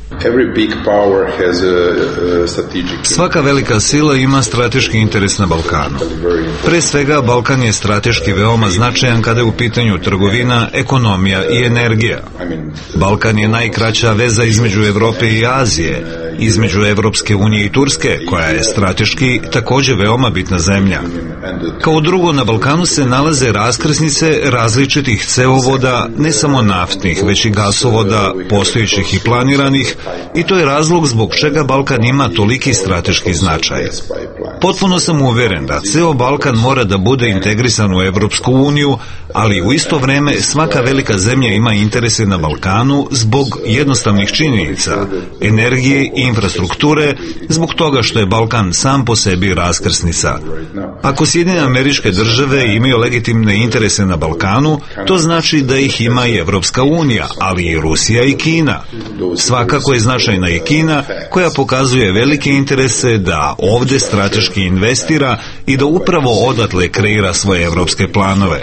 S5: Svaka velika sila ima strateški interes na Balkanu. Pre svega, Balkan je strateški veoma značajan kada je u pitanju trgovina, ekonomija i energija. Balkan je najkraća veza između Evrope i Azije, između Evropske unije i Turske, koja je strateški također veoma bitna zemlja. Kao drugo, na Balkanu se nalaze raskrsnice različitih cevovoda, ne samo naftnih, već i gasovoda, postojećih i planiranih, i to je razlog zbog čega Balkan ima toliki strateški značaj. Potpuno sam uveren da ceo Balkan mora da bude integrisan u Evropsku uniju, ali u isto vreme svaka velika zemlja ima interese na Balkanu zbog jednostavnih činjenica, energije i infrastrukture, zbog toga što je Balkan sam po sebi raskrsnica. Ako Sjedinjene Američke Države imaju legitimne interese na Balkanu, to znači da ih ima i Evropska unija, ali i Rusija i Kina. Svakako je značajna i Kina, koja pokazuje velike interese da ovde strateški investira i da upravo odatle kreira svoje evropske planove.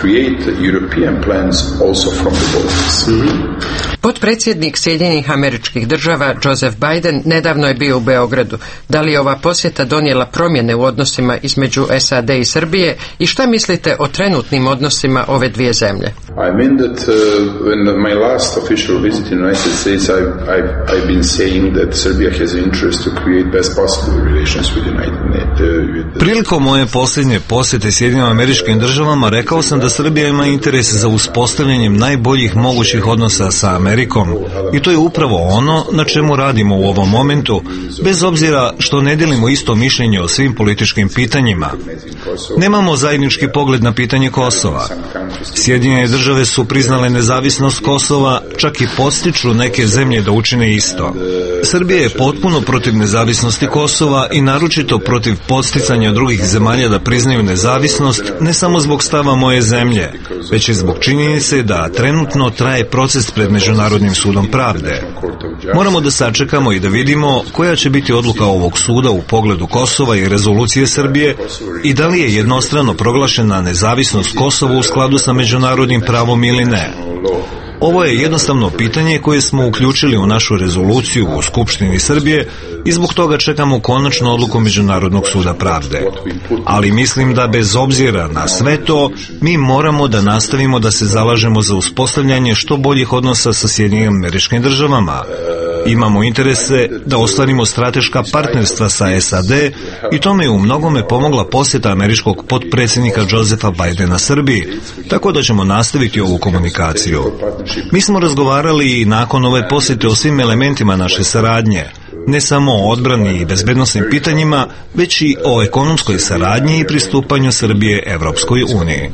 S21: Potpredsjednik Sjedinjenih Američkih Država Joseph Biden nedavno je bio u Beogradu. Da li je ova posjeta donijela promjene u odnosima između S A D i Srbije i šta mislite o trenutnim odnosima ove dvije zemlje?
S4: I mean that uh, in my last official visit in the United States I've, I've, I've been saying that Serbia has an interest to create best possible relations with the United Nations.
S5: Prilikom moje posljednje posjete Sjedinjenim Američkim Državama rekao sam da Srbija ima interes za uspostavljanjem najboljih mogućih odnosa sa Amerikom i to je upravo ono na čemu radimo u ovom momentu, bez obzira što ne delimo isto mišljenje o svim političkim pitanjima. Nemamo zajednički pogled na pitanje Kosova. Sjedinjene Države su priznale nezavisnost Kosova, čak i podstiču neke zemlje da učine isto. Srbija je potpuno protiv nezavisnosti Kosova i naročito protiv podsticanja drugih zemalja da priznaju nezavisnost, ne samo zbog stava moje zemlje, već i zbog činjenice da trenutno traje proces pred Međunarodnim sudom pravde. Moramo da sačekamo i da vidimo koja će biti odluka ovog suda u pogledu Kosova i rezolucije Srbije i da li je jednostrano proglašena nezavisnost Kosova u skladu sa međunarodnim pravom ili ne. Ovo je jednostavno pitanje koje smo uključili u našu rezoluciju u Skupštini Srbije i zbog toga čekamo konačnu odluku Međunarodnog suda pravde. Ali mislim da bez obzira na sve to, mi moramo da nastavimo da se zalažemo za uspostavljanje što boljih odnosa sa Sjedinjenim Američkim Državama. Imamo interese da ostvarimo strateška partnerstva sa S A D i tome je u mnogome pomogla posjeta američkog potpredsjednika Josefa Bidena Srbiji, tako da ćemo nastaviti ovu komunikaciju. Mi smo razgovarali i nakon ove posjete o svim elementima naše saradnje, ne samo o odbrani i bezbednosnim pitanjima, već i o ekonomskoj saradnji i pristupanju Srbije Evropskoj uniji.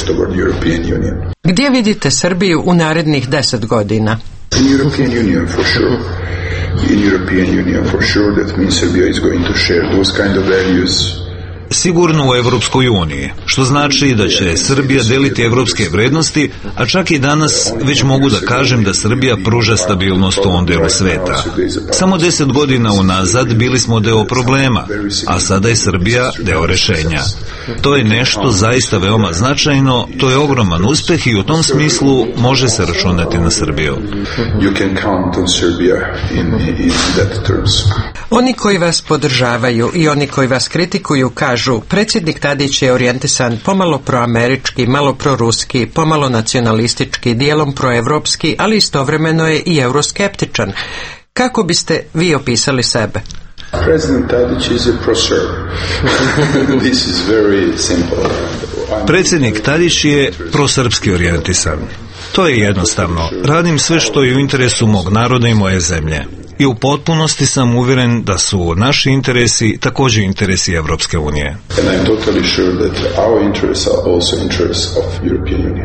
S21: Gdje vidite Srbiju u narednih deset godina?
S4: In European Union, for sure. In European Union, for sure, that means Serbia is going to share those kind of values.
S5: Sigurno u Evropskoj uniji, što znači da će Srbija deliti evropske vrednosti, a čak i danas već mogu da kažem da Srbija pruža stabilnost u ovom delu sveta. Samo deset godina unazad bili smo deo problema, a sada je Srbija deo rešenja. To je nešto zaista veoma značajno, to je ogroman uspeh i u tom smislu može se računati na Srbiju.
S21: Oni koji vas podržavaju i oni koji vas kritikuju kažu, predsjednik Tadić je orijentisan pomalo proamerički, malo proruski, pomalo nacionalistički, dijelom proevropski, ali istovremeno je i euroskeptičan. Kako biste vi opisali sebe?
S4: President Tadić is a pro-Serb. This is very simple.
S5: Predsjednik Tadić je prosrpski orijentisan. To je jednostavno. Radim sve što je u interesu mog naroda i moje zemlje. I u potpunosti sam uvjeren da su naši interesi također interesi Evropske unije.
S4: And I'm totally sure that our interests are also interests of European Union.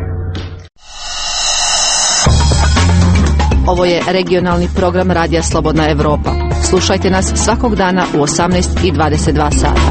S9: Ovo je regionalni program Radija Slobodna Evropa. Slušajte nas svakog dana u osamnaest i dvadeset dva sata.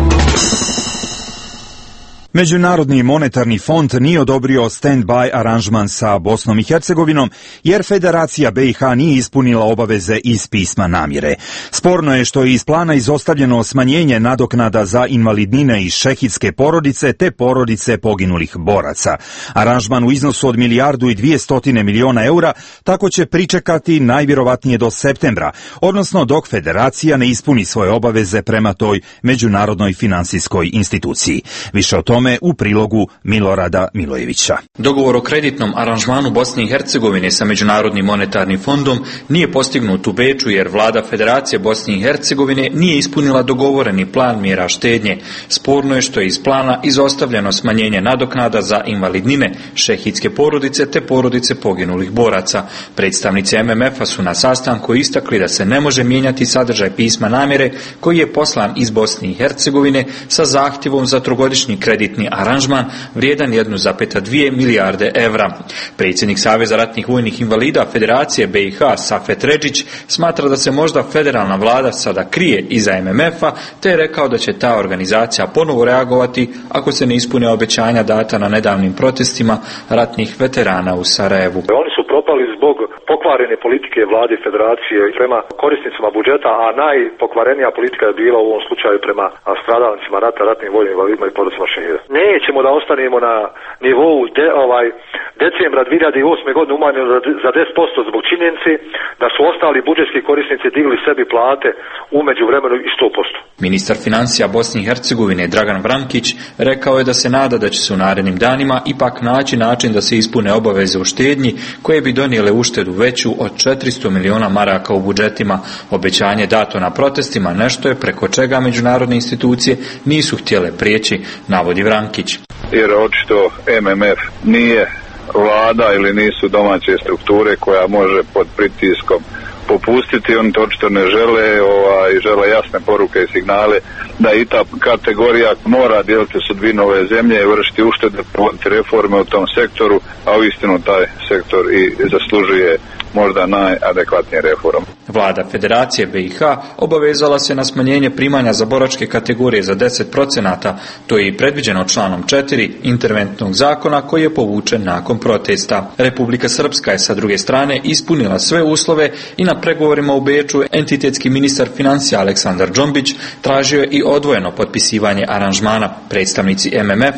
S1: Međunarodni monetarni fond nije odobrio stand-by aranžman sa Bosnom i Hercegovinom jer Federacija B i H nije ispunila obaveze iz pisma namjere. Sporno je što je iz plana izostavljeno smanjenje nadoknada za invalidnine i šehidske porodice te porodice poginulih boraca. Aranžman u iznosu od milijardu i dvije miliona eura tako će pričekati najvjerovatnije do septembra, odnosno dok Federacija ne ispuni svoje obaveze prema toj međunarodnoj finansijskoj instituciji. Više o tome u prilogu Milorada Milojevića.
S2: Dogovor o kreditnom aranžmanu Bosne i Hercegovine sa Međunarodnim monetarnim fondom nije postignut u Beču jer vlada Federacije Bosne i Hercegovine nije ispunila dogovoreni plan mjera štednje. Sporno je što je iz plana izostavljeno smanjenje nadoknada za invalidnine, šehidske porodice te porodice poginulih boraca. Predstavnici M M F-a su na sastanku istakli da se ne može mijenjati sadržaj pisma namjere koji je poslan iz Bosne i Hercegovine sa zahtjevom za trogodišnji kreditni aranžman vrijedan jedan zarez dvije milijarde evra. Predsjednik Saveza ratnih vojnih invalida Federacije B i H Safet Redžić smatra da se možda federalna vlada sada krije iza M M F-a te je rekao da će ta organizacija ponovo reagovati ako se ne ispune obećanja data na nedavnim protestima ratnih veterana u Sarajevu.
S19: Oni su propali zbog pokvarene politike vlade Federacije prema korisnicima budžeta, a najpokvarenija politika je bila u ovom slučaju prema stradalnicima rata, ratnim vojnim invalidima i porodicima šehida. Nećemo da ostanemo na nivou de, ovaj, decembra dvije hiljade osme. godine umanjeno za deset posto zbog činjenice da su ostali budžetski korisnici digli sebi plate u međuvremenu i sto posto.
S2: Ministar financija Bosne i Hercegovine Dragan Vrankić rekao je da se nada da će se u narednim danima ipak naći način da se ispune obaveze u štednji koje bi donijele uštedu veću od četiristo miliona maraka u budžetima. Obećanje dato na protestima nešto je preko čega međunarodne institucije nisu htjele prijeći, navodi Vrankić.
S20: Jer očito M M F nije vlada ili nisu domaće strukture koja može pod pritiskom popustiti, oni to očito ne žele, ovaj, žele jasne poruke i signale da i ta kategorija mora dijeliti sudbinu ove zemlje i vršiti uštede, provoditi reforme u tom sektoru, a uistinu taj sektor i zaslužuje možda najadekvatnije reforme.
S2: Vlada Federacije B i H obavezala se na smanjenje primanja za boračke kategorije za deset procenata, to je i predviđeno članom četiri interventnog zakona koji je povučen nakon protesta. Republika Srpska je sa druge strane ispunila sve uslove i na pregovorima u Beču entitetski ministar financija Aleksandar Džombić tražio je i odvojeno potpisivanje aranžmana. Predstavnici M M F-a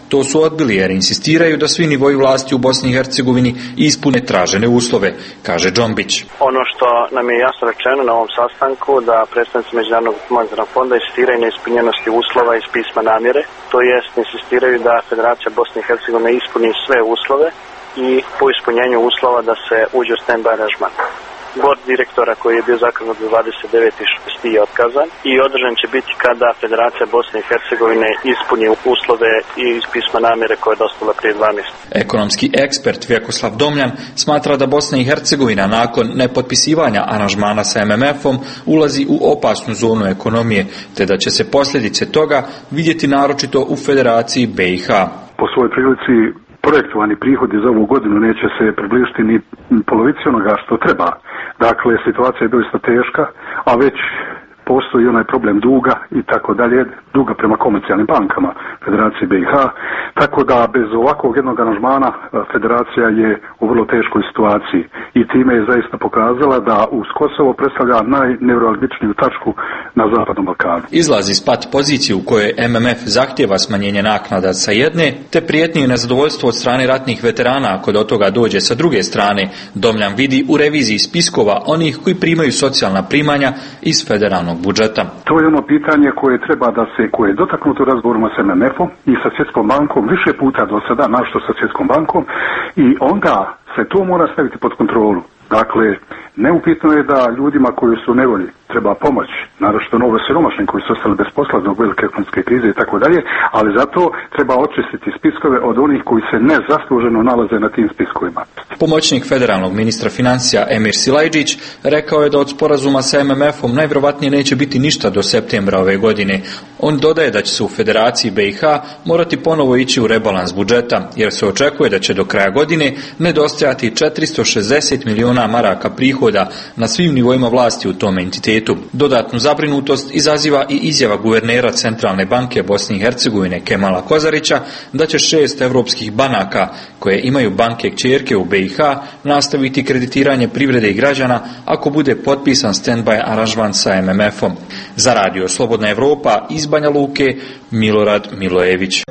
S2: to su odbili jer insistiraju da svi nivoji vlasti u Bosni i Hercegovini ispune tražene uslove, kaže Džombić.
S3: Ono što nam je jasno rečeno na ovom sastanku da predstavnici Međunarodnog monetarnog fonda insistiraju na ispunjenosti uslova iz pisma namjere, to jest insistiraju da Federacija Bosne i Hercegovine ispuni sve uslove i po ispunjenju uslova da se uđe u stand-by aranžman. Bord direktora koji je bio zakazan do dvadeset devetog šestog je otkazan i održan će biti kada Federacija Bosne i Hercegovine ispuni uslove i iz pisma namjere koje je dostavila prije dva mjeseca.
S2: Ekonomski ekspert Vjekoslav Domljan smatra da Bosna i Hercegovina nakon nepotpisivanja aranžmana sa em em efom ulazi u opasnu zonu ekonomije, te da će se posljedice toga vidjeti naročito u Federaciji be i ha.
S6: Po svojoj prilici projektovani prihodi za ovu godinu neće se približiti ni polovici onoga što treba. Dakle, situacija je doista teška, a već postoji onaj problem duga i tako dalje, duga prema komercijalnim bankama Federacije be i ha, tako da bez ovakvog jednog aranžmana Federacija je u vrlo teškoj situaciji i time je zaista pokazala da uz Kosovo predstavlja najneuralgičniju tačku na Zapadnom Balkanu.
S2: Izlazi iz pat pozicije u kojoj em em ef zahtjeva smanjenje naknada sa jedne, te prijetnje i nezadovoljstvo od strane ratnih veterana ako do toga dođe sa druge strane, Domljan vidi u reviziji spiskova onih koji primaju socijalna primanja iz federalnog budžeta.
S6: To je ono pitanje koje treba da se, koje je dotaknuto razgovorima s em em efom i sa Svjetskom bankom više puta do sada, našto sa Svjetskom bankom, i onda se to mora staviti pod kontrolu. Dakle, neupitno je da ljudima koji su u nevolji treba pomoć, naročito novo siromašnim koji su ostali bez posla zbog velike ekonomske krize i tako dalje, ali zato treba očistiti spiskove od onih koji se nezasluženo nalaze na tim spiskovima.
S2: Pomoćnik federalnog ministra financija Emir Silajđić rekao je da od sporazuma sa em em efom najvjerovatnije neće biti ništa do septembra ove godine. On dodaje da će se u Federaciji be i ha morati ponovo ići u rebalans budžeta, jer se očekuje da će do kraja godine nedostajati četiristo šezdeset miliona maraka prihoda na svim nivoima vlasti u tom entitetu. Dodatnu zabrinutost izaziva i izjava guvernera Centralne banke Bosne i Hercegovine Kemala Kozarića da će šest evropskih banaka koje imaju banke kćerke u be i ha nastaviti kreditiranje privrede i građana ako bude potpisan stand-by aranžman sa em em efom. Za Radio Slobodna Evropa iz Banja Luke, Milorad Milojević.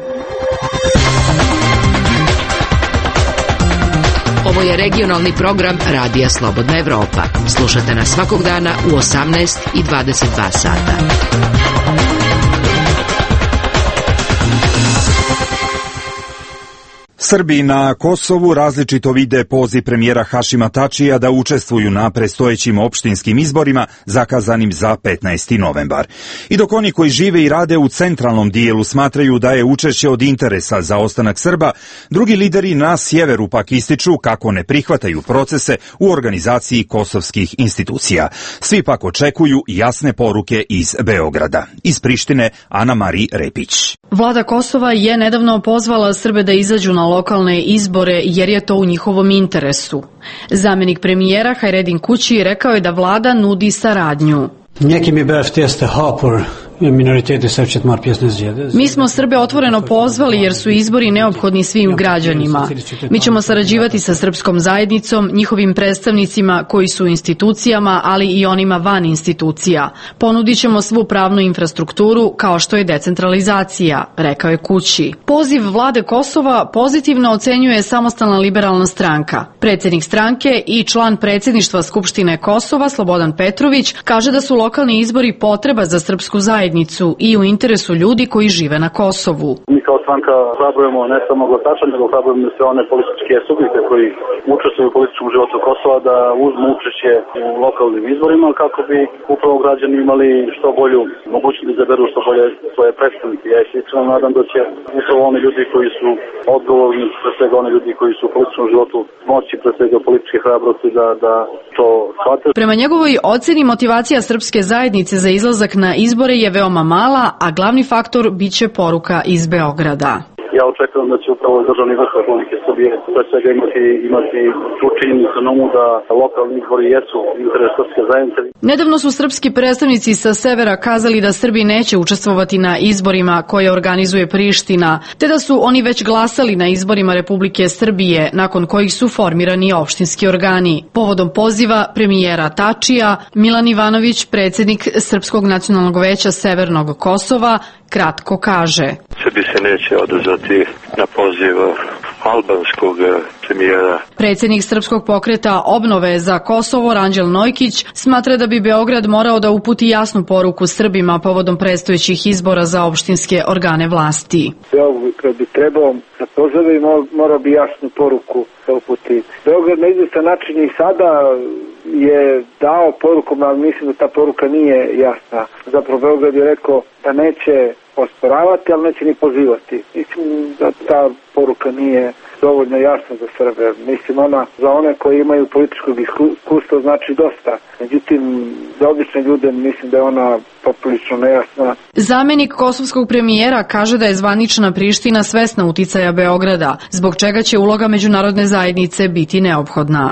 S9: Ovo je regionalni program Radija Slobodna Evropa. Slušate nas svakog dana u osamnaest i dvadeset dva sata.
S1: Srbi na Kosovu različito vide poziv premijera Hašima Tačija da učestvuju na predstojećim opštinskim izborima zakazanim za petnaesti novembar. I dok oni koji žive i rade u centralnom dijelu smatraju da je učešće od interesa za ostanak Srba, drugi lideri na sjeveru pak ističu kako ne prihvataju procese u organizaciji kosovskih institucija. Svi pak očekuju jasne poruke iz Beograda. Iz Prištine Ana Mari Repić.
S22: Vlada Kosova je nedavno pozvala Srbe da izađu na lokalne izbore jer je to u njihovom interesu. Zamjenik premijera Hajredin Kući rekao je da vlada nudi saradnju. Mi smo Srbe otvoreno pozvali jer su izbori neophodni svim građanima. Mi ćemo sarađivati sa srpskom zajednicom, njihovim predstavnicima koji su u institucijama, ali i onima van institucija. Ponudit ćemo svu pravnu infrastrukturu kao što je decentralizacija, rekao je Kući. Poziv vlade Kosova pozitivno ocenjuje Samostalna liberalna stranka. Predsjednik stranke i član predsjedništva Skupštine Kosova Slobodan Petrović kaže da su lokalni izbori potreba za srpsku zajednicu i u interesu ljudi koji žive na Kosovu.
S23: Mi kao stranka hrabrujemo ne samo glasača, nego hrabrujemo sve one političke subjekte koji učestvuju u političkom životu Kosova da uzmu učešće u lokalnim izborima kako bi upravo građani imali što bolju mogućnost da izaberu što bolje svoje predstavnike. Ja se iskreno nadam da će upravo oni ljudi koji su odgovorni, pre svega oni ljudi koji su u političkom životu moći, pre svega političke hrabrosti da, da to shvate.
S22: Prema njegovoj ocjeni motivacija srpske zajednice za izlazak na izbore je veoma mala, a glavni faktor biće poruka iz Beograda.
S23: Ja očekujem da će upravo državni vrh Republike Srbije pre svega imati, imati tu činjenicu na umu da lokalni izbori jesu interes srpske zajednice.
S22: Nedavno su srpski predstavnici sa severa kazali da Srbi neće učestvovati na izborima koje organizuje Priština, te da su oni već glasali na izborima Republike Srbije, nakon kojih su formirani opštinski organi. Povodom poziva premijera Tačija, Milan Ivanović, predsjednik Srpskog nacionalnog veća Severnog Kosova, kratko kaže.
S3: Srbi se neće odazvati na poziv albanskog premijera.
S22: Predsjednik Srpskog pokreta Obnove za Kosovo Ranđel Nojkić smatra da bi Beograd morao da uputi jasnu poruku Srbima povodom predstojećih izbora za opštinske organe vlasti.
S7: Beograd bi trebao da pozove i morao bi jasnu poruku da uputi. Beograd na izvestan način i sada je dao poruku, ali mislim da ta poruka nije jasna. Zapravo Beograd je rekao da neće osporavati, ali neće ni pozivati. Mislim da ta poruka nije dovoljno jasna za Srbe. Mislim, ona za one koji imaju političkog iskustva znači dosta. Međutim, za obične ljude mislim da je ona poprilično nejasna.
S22: Zamenik kosovskog premijera kaže da je zvanična Priština svesna uticaja Beograda, zbog čega će uloga međunarodne zajednice biti neophodna.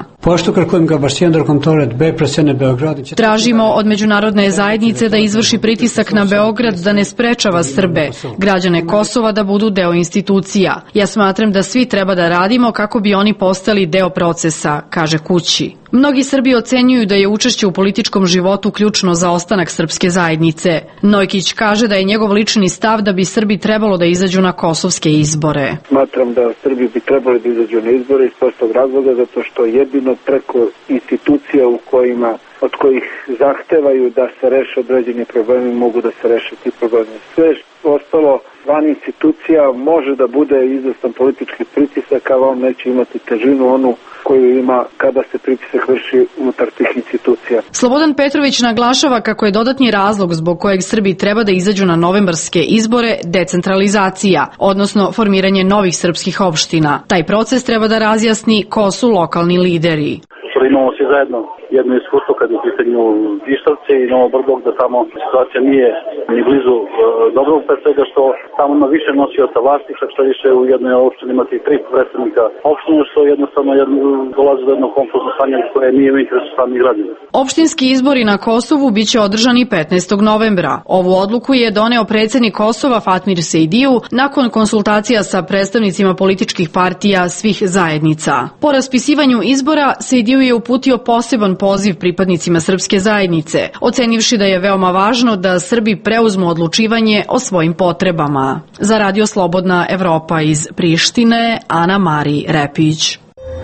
S22: Tražimo od međunarodne zajednice da izvrši pritisak na Beograd da ne sprečava Srbe, građane Kosova da budu deo institucija. Ja smatram da svi treba da radimo kako bi oni postali deo procesa, kaže Kući. Mnogi Srbi ocenjuju da je učešće u političkom životu ključno za ostanak srpske zajednice. Nojkić kaže da je njegov lični stav da bi Srbi trebalo da izađu na kosovske izbore.
S7: Smatram da Srbi bi trebali da izađu na izbore iz prostog razloga zato što jedino preko institucija u kojima od kojih zahtevaju da se reše određeni problemi mogu da se reše ti problemi. Sve ostalo van institucija može da bude izvestan politički pritisak, a on neće imati težinu onu koju ima kada se pritisak vrši unutar tih institucija.
S22: Slobodan Petrović naglašava kako je dodatni razlog zbog kojeg Srbi treba da izađu na novembarske izbore decentralizacija, odnosno formiranje novih srpskih opština. Taj proces treba da razjasni ko su lokalni lideri.
S23: Imamo svi zajedno jedno iskustvo kad je u pitanju Ištovce i Novo Brdo, da tamo situacija nije ni blizu e, dobro, pre svega što tamo ima više nosioca vlasti, čak što više u jednoj opštini imati tri predstavnika opštine, što jednostavno jedno, dolazi do jednog konfuznog stanja koje nije u interesu samih građana.
S22: Opštinski izbori na Kosovu biće održani petnaestog novembra. Ovu odluku je doneo predsjednik Kosova Fatmir Sejdiju nakon konsultacija sa predstavnicima političkih partija svih zajednica. Po raspisivanju izbora Sejdiju je uputio poseban poziv pripadnicima srpske zajednice, ocenivši da je veoma važno da Srbi preuzmu odlučivanje o svojim potrebama. Za Radio Slobodna Evropa iz Prištine, Ana Mari Repić.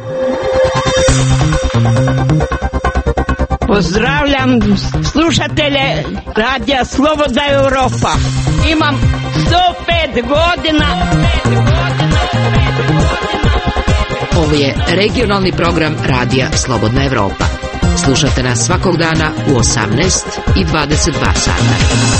S10: Pozdravljam slušatelje Radija Slobodna Evropa. Imam sto pet godina.
S9: Ovo je regionalni program Radija Slobodna Evropa. Slušate nas svakog dana u osamnaest i dvadeset dva sata.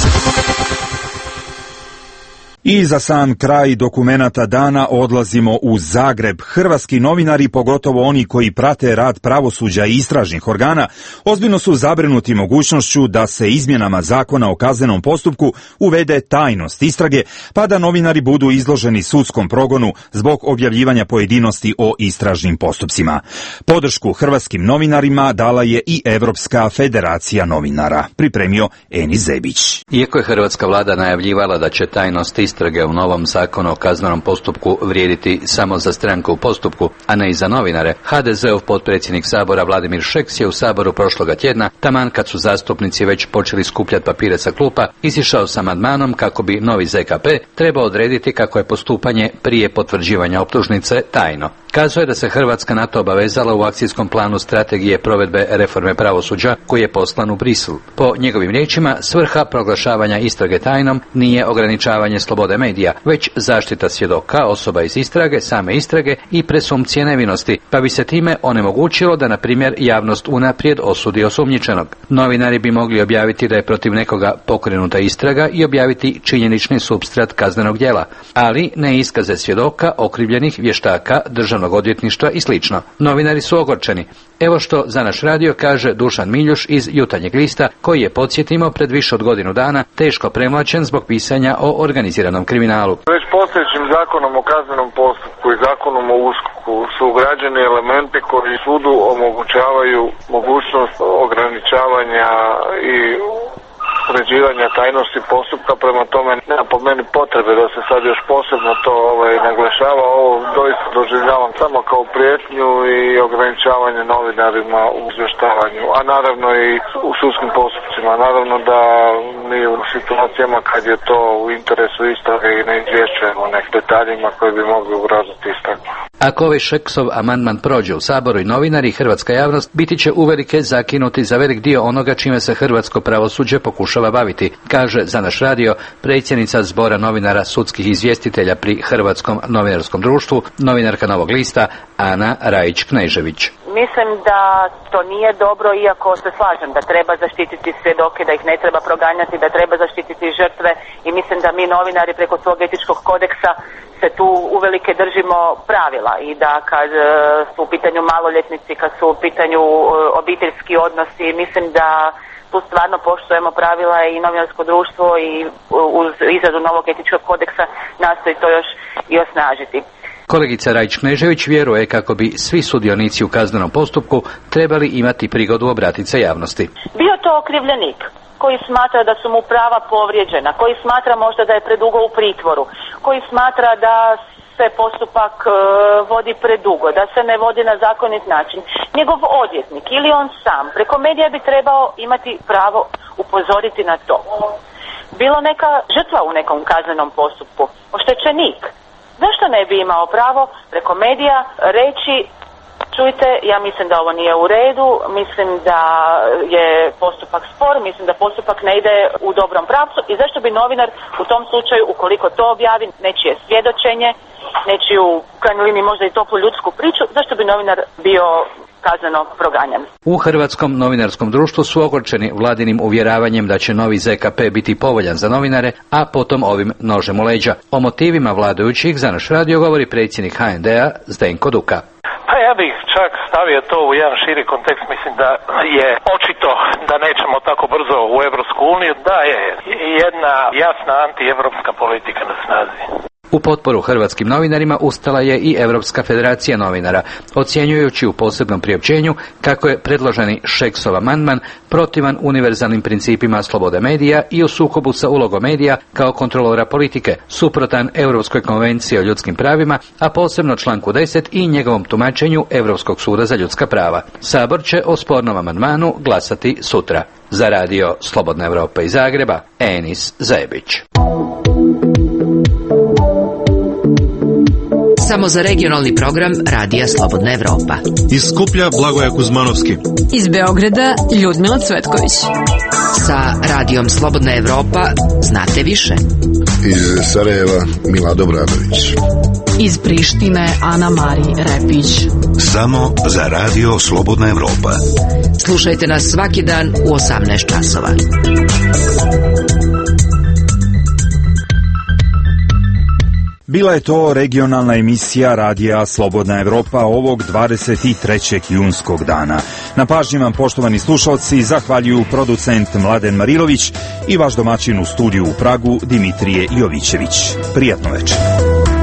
S1: I za sam kraj dokumenata dana odlazimo u Zagreb. Hrvatski novinari, pogotovo oni koji prate rad pravosuđa i istražnih organa, ozbiljno su zabrinuti mogućnošću da se izmjenama zakona o kaznenom postupku uvede tajnost istrage, pa da novinari budu izloženi sudskom progonu zbog objavljivanja pojedinosti o istražnim postupcima. Podršku hrvatskim novinarima dala je i Evropska federacija novinara. Pripremio Eni Zebić.
S11: Iako je hrvatska vlada najavljivala da će tajnost istrage u novom zakonu o kaznenom postupku vrijediti samo za stranku u postupku, a ne i za novinare, ha de zeov potpredsjednik Sabora Vladimir Šeks je u Saboru prošloga tjedna, taman kad su zastupnici već počeli skupljati papire sa klupa, izišao s amandmanom kako bi novi ze ka pe trebao odrediti kako je postupanje prije potvrđivanja optužnice tajno. Kazuje da se Hrvatska na to obavezala u akcijskom planu strategije provedbe reforme pravosuđa koji je poslan u Brisel. Po njegovim riječima, svrha proglašavanja istrage tajnom nije ograničavanje slobode medija, već zaštita svjedoka, osoba iz istrage, same istrage i presumpcije nevinosti, pa bi se time onemogućilo da, na primjer, javnost unaprijed osudi osumnjičenog. Novinari bi mogli objaviti da je protiv nekoga pokrenuta istraga i objaviti činjenični supstrat kaznenog djela, ali ne iskaze svjedoka, okrivljenih, vještaka, državnog odvjetništva i slično. Novinari su ogorčeni. Evo što za naš radio kaže Dušan Miljuš iz Jutarnjeg lista, koji je, podsjetimo, pred više od godinu dana teško premlaćen zbog pisanja o organiziranom kriminalu.
S20: Već postojećim zakonom o kaznenom postupku i zakonom o uskoku su ugrađeni elementi koji sudu omogućavaju mogućnost ograničavanja i uređivanja tajnosti postupka, prema tome nema po meni potrebe da se sad još posebno to ovaj, naglašava. Ovo doista doživljavam samo kao prijetnju i ograničavanje novinarima u izvještavanju, a naravno i u sudskim postupcima. Naravno da mi u situacijama kad je to u interesu istrage i ne izvješćujemo o nekim detaljima koji bi mogli ugroziti istragu.
S11: Ako ovaj Šeksov amandman prođe u Saboru i novinari i hrvatska javnost biti će uvelike zakinuti za velik dio onoga čime se hrvatsko pravosuđe pokušava baviti, kaže za naš radio predsjednica Zbora novinara sudskih izvjestitelja pri Hrvatskom novinarskom društvu, novinarka Novog lista Ana Rajić-Knežević.
S12: Mislim da to nije dobro, iako se slažem da treba zaštititi svjedoke, da ih ne treba proganjati, da treba zaštititi žrtve i mislim da mi novinari preko svog etičkog kodeksa se tu uvelike držimo pravila i da kad su u pitanju maloljetnici, kad su u pitanju obiteljski odnosi, mislim da tu stvarno poštujemo pravila i novinarsko društvo i uz izradu novog etičkog kodeksa nastoji to još i osnažiti.
S11: Kolegica Rajić-Knežević vjeruje kako bi svi sudionici u kaznenom postupku trebali imati prigodu obratiti se javnosti.
S12: Bio to okrivljenik koji smatra da su mu prava povrijeđena, koji smatra možda da je predugo u pritvoru, koji smatra da se postupak e, vodi predugo, da se ne vodi na zakonit način. Njegov odvjetnik ili on sam preko medija bi trebao imati pravo upozoriti na to. Bilo neka žrtva u nekom kaznenom postupku, oštećenik, zašto ne bi imao pravo preko medija reći: čujte, ja mislim da ovo nije u redu, mislim da je postupak spor, mislim da postupak ne ide u dobrom pravcu i zašto bi novinar u tom slučaju, ukoliko to objavi, nečije svjedočenje, nečiju, u krajnjoj liniji možda i toplu ljudsku priču, zašto bi novinar bio kazneno proganjan.
S11: U Hrvatskom novinarskom društvu su ogorčeni vladinim uvjeravanjem da će novi Z K P biti povoljan za novinare, a potom ovim nožem u leđa. O motivima vladajućih za naš radio govori predsjednik H N D-a Zdenko Duka.
S13: Pa ja bih čak stavio to u jedan širi kontekst, mislim da je očito da nećemo tako brzo u Europsku uniju, da je jedna jasna antievropska politika na snazi.
S11: U potporu hrvatskim novinarima ustala je i Europska federacija novinara, ocjenjujući u posebnom priopćenju kako je predloženi Šeksov amandman protivan univerzalnim principima slobode medija i u sukobu sa ulogom medija kao kontrolora politike, suprotan Europskoj konvenciji o ljudskim pravima, a posebno članku deset i njegovom tumačenju Europskog suda za ljudska prava. Sabor će o spornom amandmanu glasati sutra. Za radio Slobodna Evropa iz Zagreba, Enis Zebić.
S9: Samo za regionalni program Radija Slobodna Evropa.
S14: Iz Skuplja Blagoja Kuzmanovski.
S22: Iz Beograda Ljudmila Cvetković.
S9: Sa Radijom Slobodna Evropa znate više.
S16: Iz Sarajeva Mila Dobradović.
S22: Iz Prištine Ana Mari Repić.
S28: Samo za Radio Slobodna Evropa.
S9: Slušajte nas svaki dan u osamnaest časova.
S1: Bila je to regionalna emisija Radija Slobodna Evropa ovog dvadeset trećeg junskog dana. Na pažnji vam, poštovani slušalci, zahvaljuju producent Mladen Marilović i vaš domaćin u studiju u Pragu Dimitrije Jovićević. Prijatno večer.